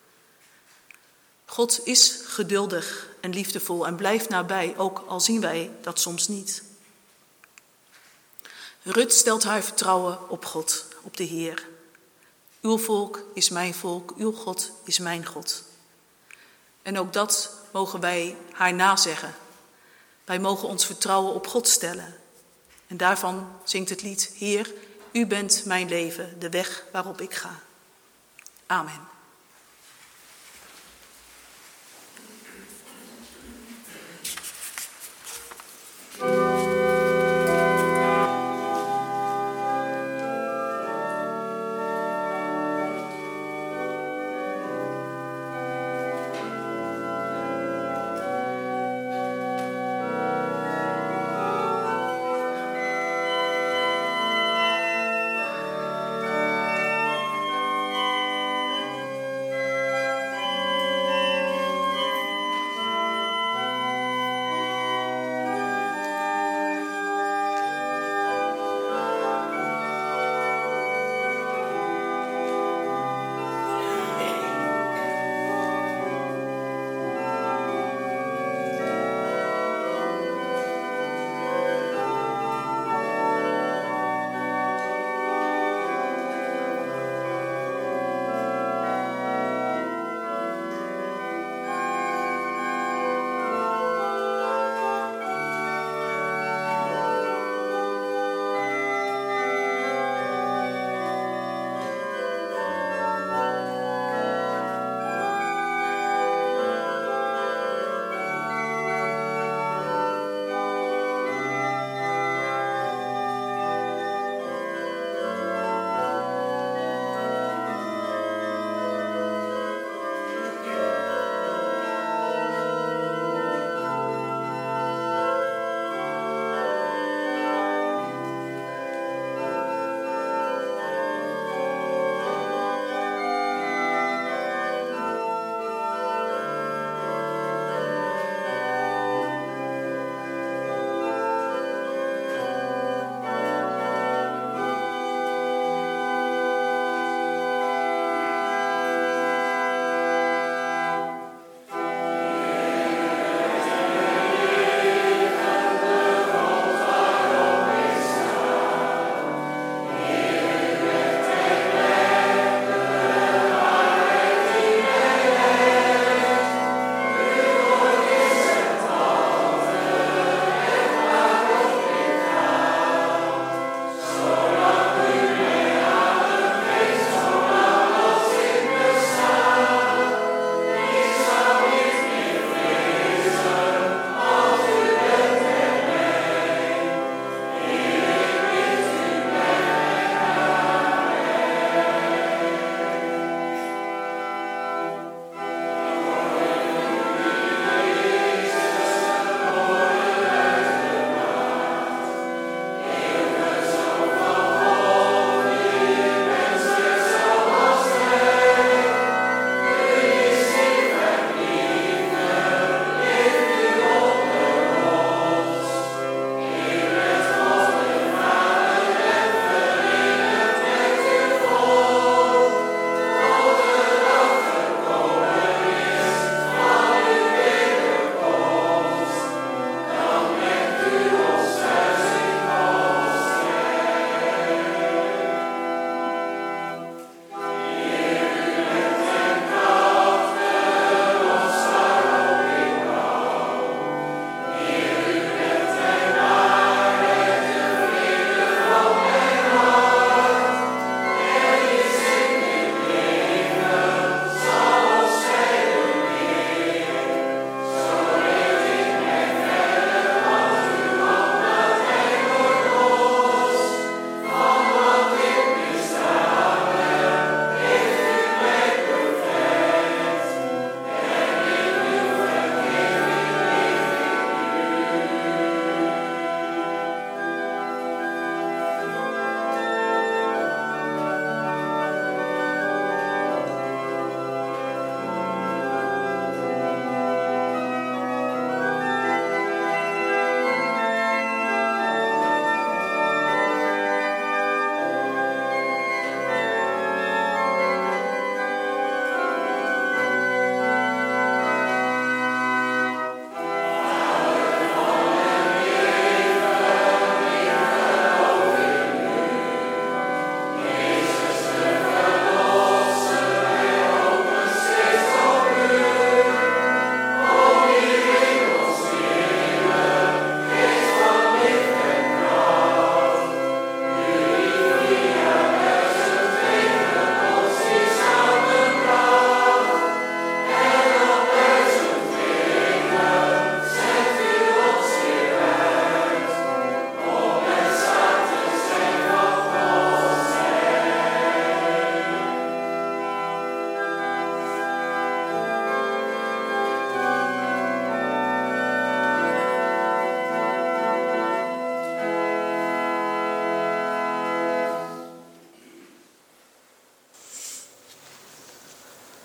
God is geduldig en liefdevol en blijft nabij, ook al zien wij dat soms niet. Rut stelt haar vertrouwen op God, op de Heer. Uw volk is mijn volk, uw God is mijn God. En ook dat mogen wij haar nazeggen. Wij mogen ons vertrouwen op God stellen. En daarvan zingt het lied: Heer, u bent mijn leven, de weg waarop ik ga. Amen.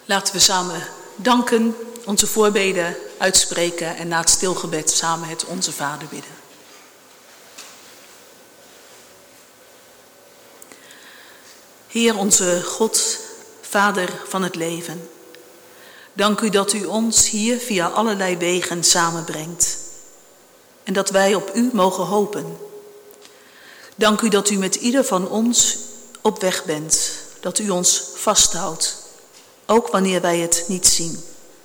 Laten we samen danken, onze voorbeden uitspreken en na het stilgebed samen het Onze Vader bidden. Heer onze God, Vader van het leven, dank u dat u ons hier via allerlei wegen samenbrengt en dat wij op u mogen hopen. Dank u dat u met ieder van ons op weg bent, dat u ons vasthoudt, ook wanneer wij het niet zien.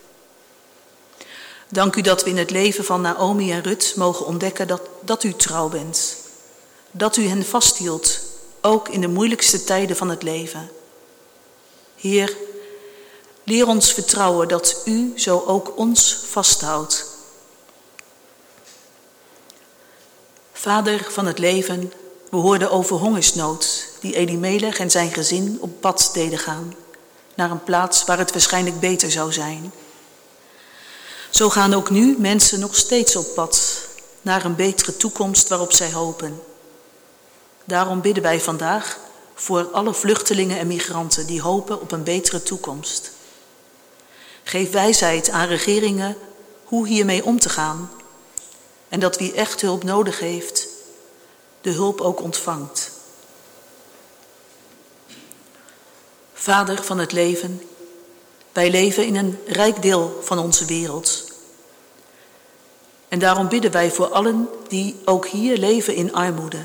Dank u dat we in het leven van Naomi en Rut mogen ontdekken dat u trouw bent, dat u hen vasthield, ook in de moeilijkste tijden van het leven. Heer, leer ons vertrouwen dat u zo ook ons vasthoudt. Vader van het leven, we hoorden over hongersnood die Elimelech en zijn gezin op pad deden gaan, naar een plaats waar het waarschijnlijk beter zou zijn. Zo gaan ook nu mensen nog steeds op pad naar een betere toekomst waarop zij hopen. Daarom bidden wij vandaag voor alle vluchtelingen en migranten die hopen op een betere toekomst. Geef wijsheid aan regeringen hoe hiermee om te gaan en dat wie echt hulp nodig heeft, de hulp ook ontvangt. Vader van het leven, wij leven in een rijk deel van onze wereld. En daarom bidden wij voor allen die ook hier leven in armoede.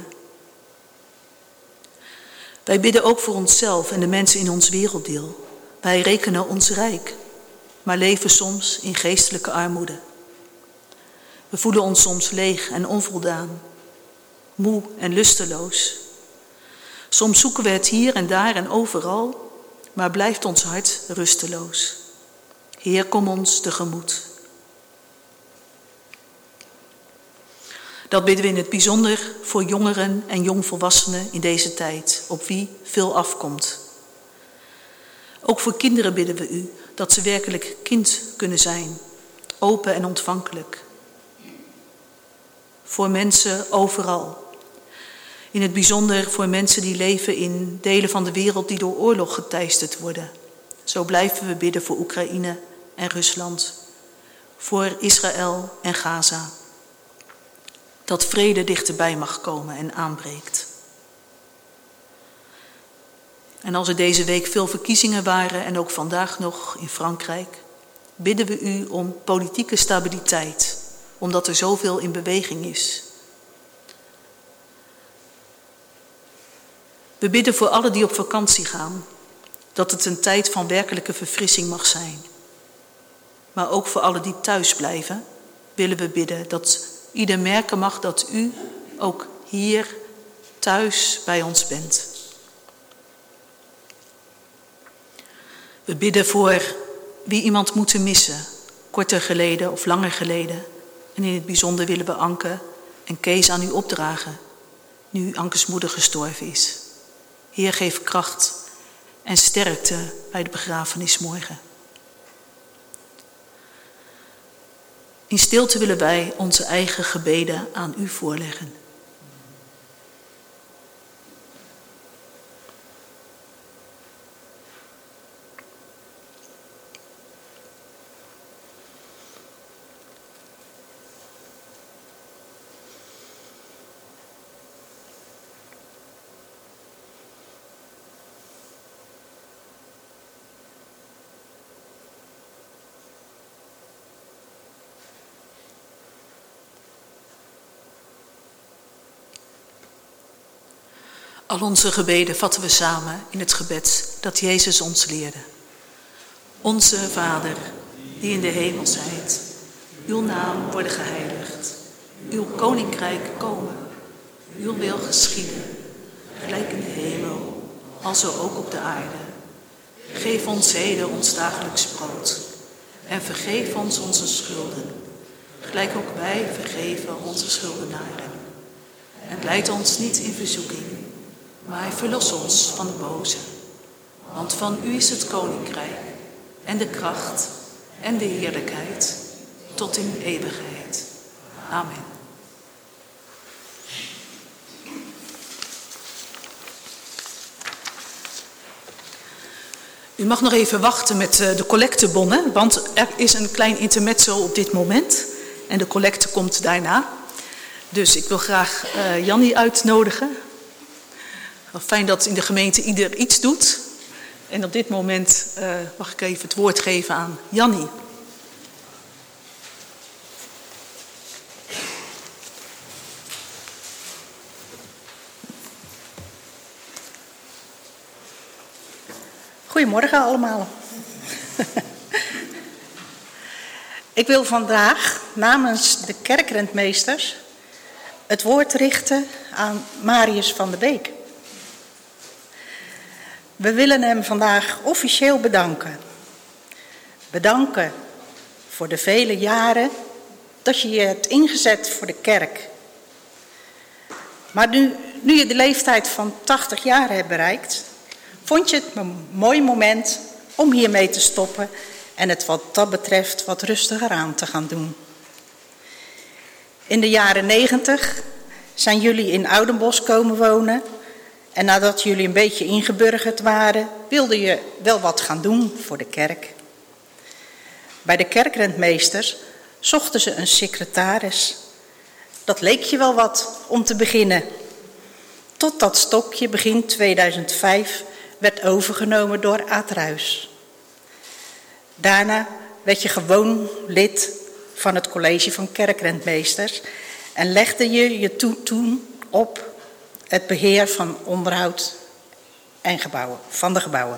Wij bidden ook voor onszelf en de mensen in ons werelddeel. Wij rekenen ons rijk, maar leven soms in geestelijke armoede. We voelen ons soms leeg en onvoldaan, moe en lusteloos. Soms zoeken we het hier en daar en overal, maar blijft ons hart rusteloos. Heer, kom ons tegemoet. Dat bidden we in het bijzonder voor jongeren en jongvolwassenen in deze tijd, op wie veel afkomt. Ook voor kinderen bidden we u dat ze werkelijk kind kunnen zijn, open en ontvankelijk. Voor mensen overal. In het bijzonder voor mensen die leven in delen van de wereld die door oorlog geteisterd worden. Zo blijven we bidden voor Oekraïne en Rusland, voor Israël en Gaza. Dat vrede dichterbij mag komen en aanbreekt. En als er deze week veel verkiezingen waren en ook vandaag nog in Frankrijk, bidden we u om politieke stabiliteit, omdat er zoveel in beweging is. We bidden voor allen die op vakantie gaan, dat het een tijd van werkelijke verfrissing mag zijn. Maar ook voor allen die thuis blijven, willen we bidden dat ieder merken mag dat u ook hier thuis bij ons bent. We bidden voor wie iemand moeten missen, korter geleden of langer geleden. En in het bijzonder willen we Anke en Kees aan u opdragen, nu Ankes moeder gestorven is. Heer, geef kracht en sterkte bij de begrafenis morgen. In stilte willen wij onze eigen gebeden aan u voorleggen. Al onze gebeden vatten we samen in het gebed dat Jezus ons leerde. Onze Vader, die in de hemel zijt, uw naam worden geheiligd. Uw koninkrijk komen, uw wil geschieden, gelijk in de hemel, alzo ook op de aarde. Geef ons heden ons dagelijks brood en vergeef ons onze schulden, gelijk ook wij vergeven onze schuldenaren. En leid ons niet in verzoeking, maar verlos ons van de boze. Want van u is het koninkrijk en de kracht en de heerlijkheid tot in eeuwigheid. Amen. U mag nog even wachten met de collectebonnen, want er is een klein intermezzo op dit moment. En de collecte komt daarna. Dus ik wil graag Jannie uitnodigen. Wel fijn dat in de gemeente ieder iets doet. En op dit moment mag ik even het woord geven aan Jannie. Goedemorgen allemaal. Ik wil vandaag namens de kerkrentmeesters het woord richten aan Marius van der Beek. We willen hem vandaag officieel bedanken. Bedanken voor de vele jaren dat je je hebt ingezet voor de kerk. Maar nu je de leeftijd van 80 jaar hebt bereikt, vond je het een mooi moment om hiermee te stoppen en het wat dat betreft wat rustiger aan te gaan doen. In de jaren 90 zijn jullie in Oudenbosch komen wonen en nadat jullie een beetje ingeburgerd waren, wilde je wel wat gaan doen voor de kerk. Bij de kerkrentmeesters zochten ze een secretaris. Dat leek je wel wat om te beginnen. Tot dat stokje begin 2005 werd overgenomen door Aad Ruijs. Daarna werd je gewoon lid van het college van kerkrentmeesters en legde je toen op het beheer van onderhoud en van de gebouwen.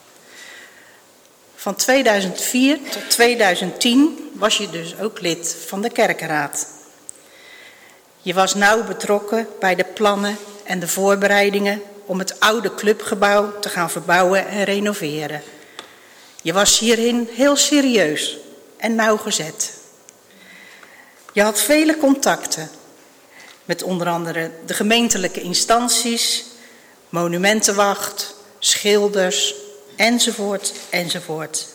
Van 2004 tot 2010 was je dus ook lid van de kerkenraad. Je was nauw betrokken bij de plannen en de voorbereidingen om het oude clubgebouw te gaan verbouwen en renoveren. Je was hierin heel serieus en nauwgezet. Je had vele contacten met onder andere de gemeentelijke instanties, monumentenwacht, schilders, enzovoort, enzovoort.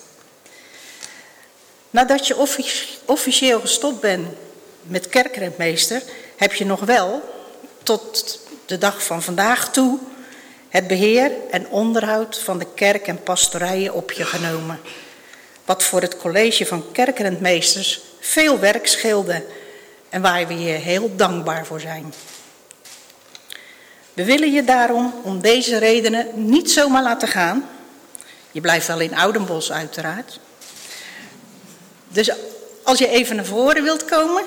Nadat je officieel gestopt bent met kerkrentmeester, heb je nog wel tot de dag van vandaag toe het beheer en onderhoud van de kerk en pastorijen op je genomen. Wat voor het college van kerkrentmeesters veel werk scheelde en waar we je heel dankbaar voor zijn. We willen je daarom om deze redenen niet zomaar laten gaan. Je blijft wel in Oudenbosch uiteraard. Dus als je even naar voren wilt komen.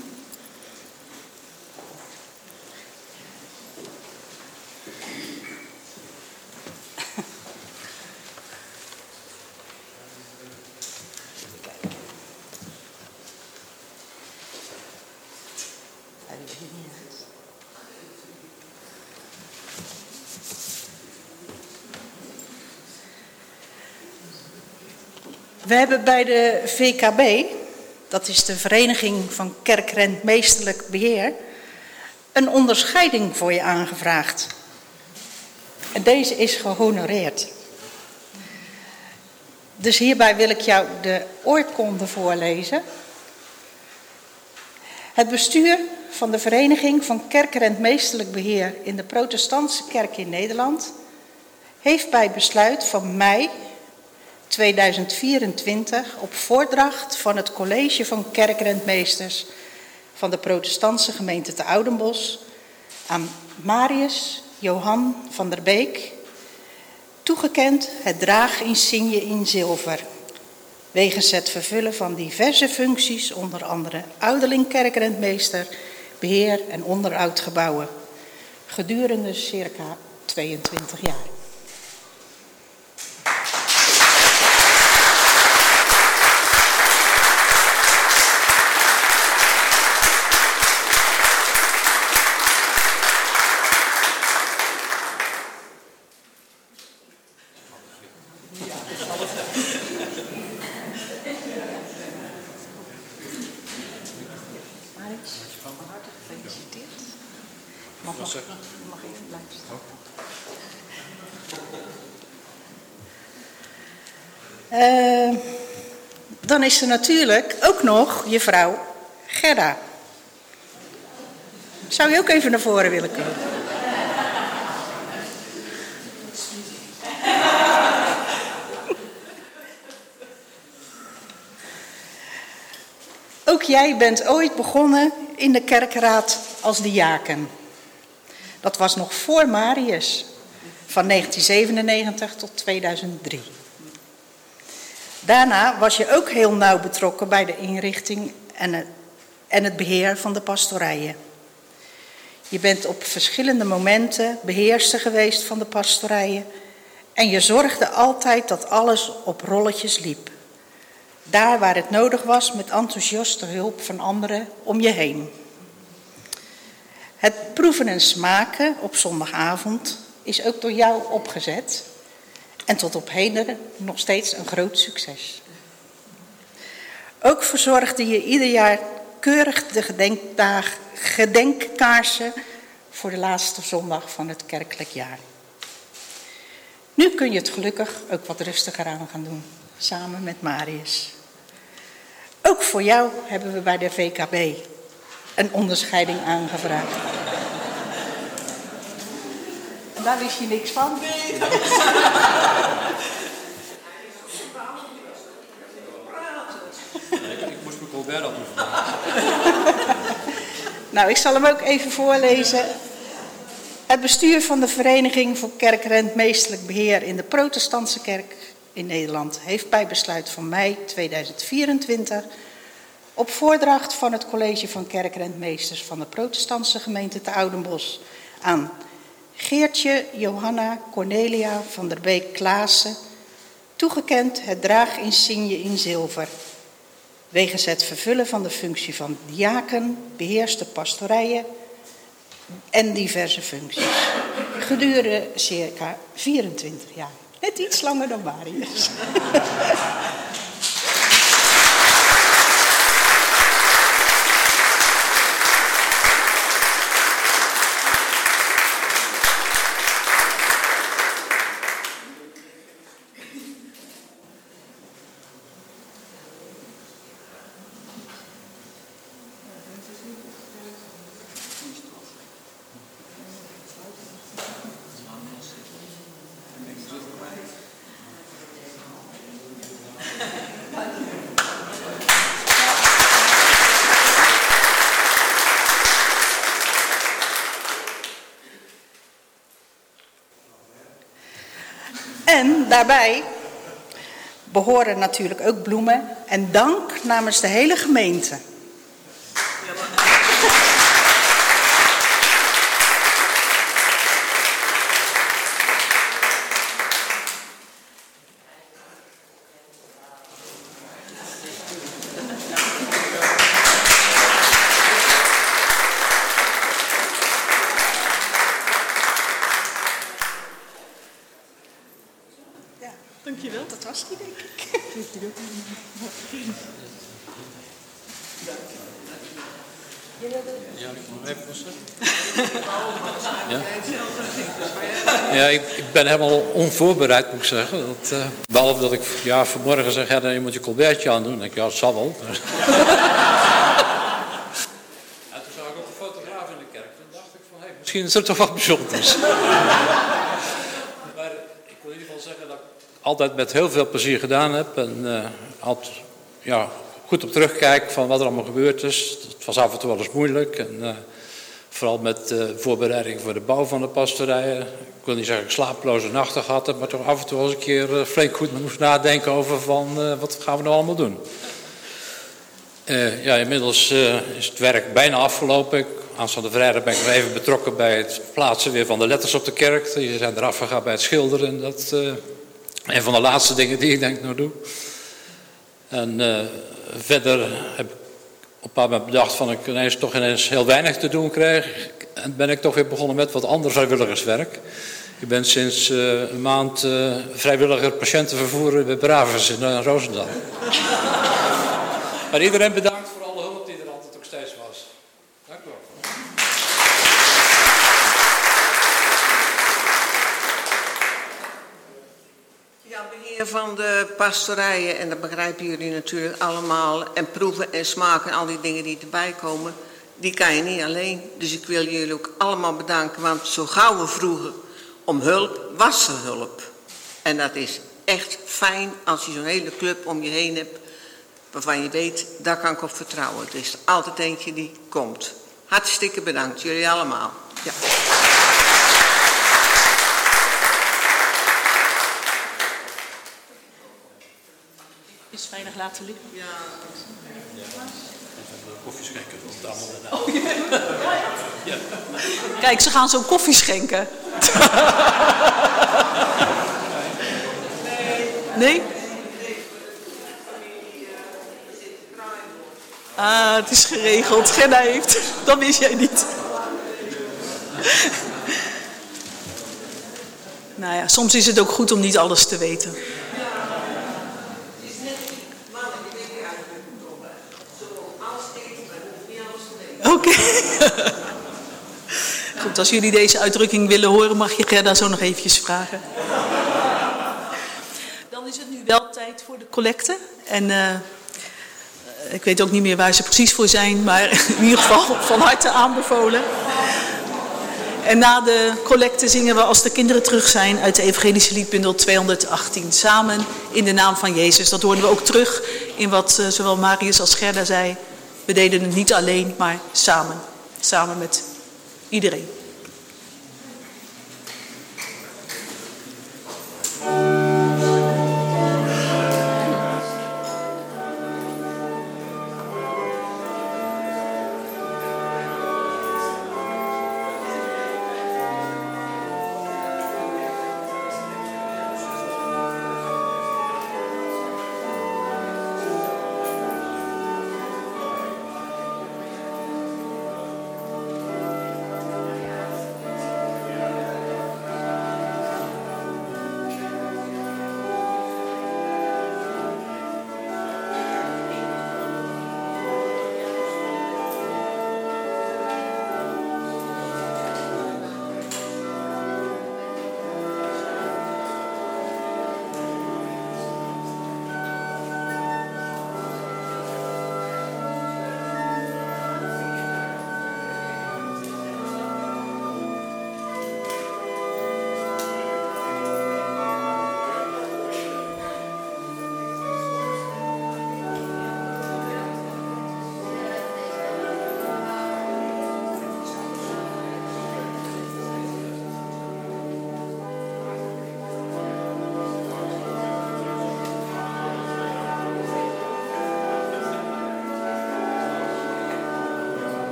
We hebben bij de VKB, dat is de Vereniging van Kerkrentmeesterlijk Beheer, een onderscheiding voor je aangevraagd. En deze is gehonoreerd. Dus hierbij wil ik jou de oorkonde voorlezen. Het bestuur van de Vereniging van Kerkrentmeesterlijk Beheer in de Protestantse Kerk in Nederland heeft bij besluit van mei 2024 op voordracht van het college van kerkrentmeesters van de protestantse gemeente te Oudenbosch aan Marius Johan van der Beek toegekend het draaginsigne in zilver, wegens het vervullen van diverse functies, onder andere ouderling kerkrentmeester, beheer en onderhoud gebouwen, gedurende circa 22 jaar. Mag even blijven staan. Dan is er natuurlijk ook nog je vrouw Gerda. Zou je ook even naar voren willen komen? Ook jij bent ooit begonnen in de kerkraad als diaken. Dat was nog voor Marius, van 1997 tot 2003. Daarna was je ook heel nauw betrokken bij de inrichting en het beheer van de pastorijen. Je bent op verschillende momenten beheerster geweest van de pastorijen en je zorgde altijd dat alles op rolletjes liep. Daar waar het nodig was met enthousiaste hulp van anderen om je heen. Het proeven en smaken op zondagavond is ook door jou opgezet en tot op heden nog steeds een groot succes. Ook verzorgde je ieder jaar keurig de gedenkkaarsen voor de laatste zondag van het kerkelijk jaar. Nu kun je het gelukkig ook wat rustiger aan gaan doen, samen met Marius. Ook voor jou hebben we bij de VKB een onderscheiding aangevraagd. En daar wist je niks van? Nee. Ik moest mijn Colbert op me Nou, ik zal hem ook even voorlezen. Het bestuur van de Vereniging voor Kerkrentmeesterlijk Beheer in de Protestantse Kerk in Nederland heeft bij besluit van mei 2024 op voordracht van het College van Kerkrentmeesters van de Protestantse gemeente te Oudenbosch aan Geertje Johanna Cornelia van der Beek Klaassen toegekend het draaginsigne in zilver, wegens het vervullen van de functie van diaken, beheerster pastorijen en diverse functies. Gedurende circa 24 jaar. Net iets langer dan Marius. En daarbij behoren natuurlijk ook bloemen en dank namens de hele gemeente. Dankjewel. Dat was die, denk ik. Ja, ik moet even passen. Ja, ik ben helemaal onvoorbereid, moet ik zeggen. Behalve dat ik vanmorgen zeg, ja, dan moet je Colbertje aan doen. Dan denk ik, ja, dat zal wel. En toen zag ik ook een fotograaf in de kerk. Toen dacht ik van, misschien is er toch wat bijzonders. Maar ik wil in ieder geval zeggen dat ik altijd met heel veel plezier gedaan heb. En altijd goed op terugkijk van wat er allemaal gebeurd is. Het was af en toe wel eens moeilijk. En vooral met voorbereiding voor de bouw van de pastorijen. Ik wil niet zeggen dat ik slapeloze nachten gehad heb, maar toch af en toe eens een keer flink goed moest nadenken over van wat gaan we nou allemaal doen. Inmiddels is het werk bijna afgelopen. Aanstaande vrijdag ben ik nog even betrokken bij het plaatsen weer van de letters op de kerk. Die zijn eraf gegaan bij het schilderen. Dat een van de laatste dingen die ik denk nou doe. En verder heb ik op een paar moment bedacht van ik ineens heel weinig te doen kreeg. En ben ik toch weer begonnen met wat ander vrijwilligerswerk. Ik ben sinds een maand vrijwilliger patiënten vervoeren bij Bravus in Roosendaal. Maar iedereen bedankt voor alle hulp die er altijd ook steeds was. Dank u wel. Ja, beheer van de pastorijen, en dat begrijpen jullie natuurlijk allemaal, en proeven en smaken en al die dingen die erbij komen, die kan je niet alleen. Dus ik wil jullie ook allemaal bedanken, want zo gauw we vroegen om hulp, was er hulp. En dat is echt fijn als je zo'n hele club om je heen hebt waarvan je weet, daar kan ik op vertrouwen. Het is altijd eentje die komt. Hartstikke bedankt, jullie allemaal. Ja. Is weinig laten liggen? Ja. Koffie schenken, dat allemaal ja. Kijk, ze gaan zo koffie schenken. Nee? Ah, het is geregeld. Gerda heeft. Dat wist jij niet. Nou ja, soms is het ook goed om niet alles te weten. Oké. Goed, als jullie deze uitdrukking willen horen, mag je Gerda zo nog eventjes vragen. Dan is het nu wel tijd voor de collecte. En ik weet ook niet meer waar ze precies voor zijn, maar in ieder geval van harte aanbevolen. En na de collecte zingen we Als de kinderen terug zijn uit de evangelische liedbundel 218. Samen in de naam van Jezus. Dat hoorden we ook terug in wat zowel Marius als Gerda zei. We deden het niet alleen, maar samen. Samen met iedereen.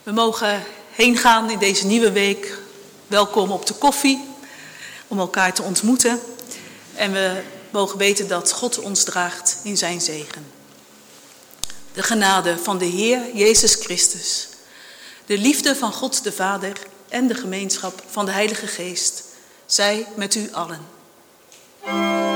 We mogen heen gaan in deze nieuwe week. Welkom op de koffie, om elkaar te ontmoeten. En we mogen weten dat God ons draagt in zijn zegen. De genade van de Heer Jezus Christus, de liefde van God de Vader en de gemeenschap van de Heilige Geest, zij met u allen.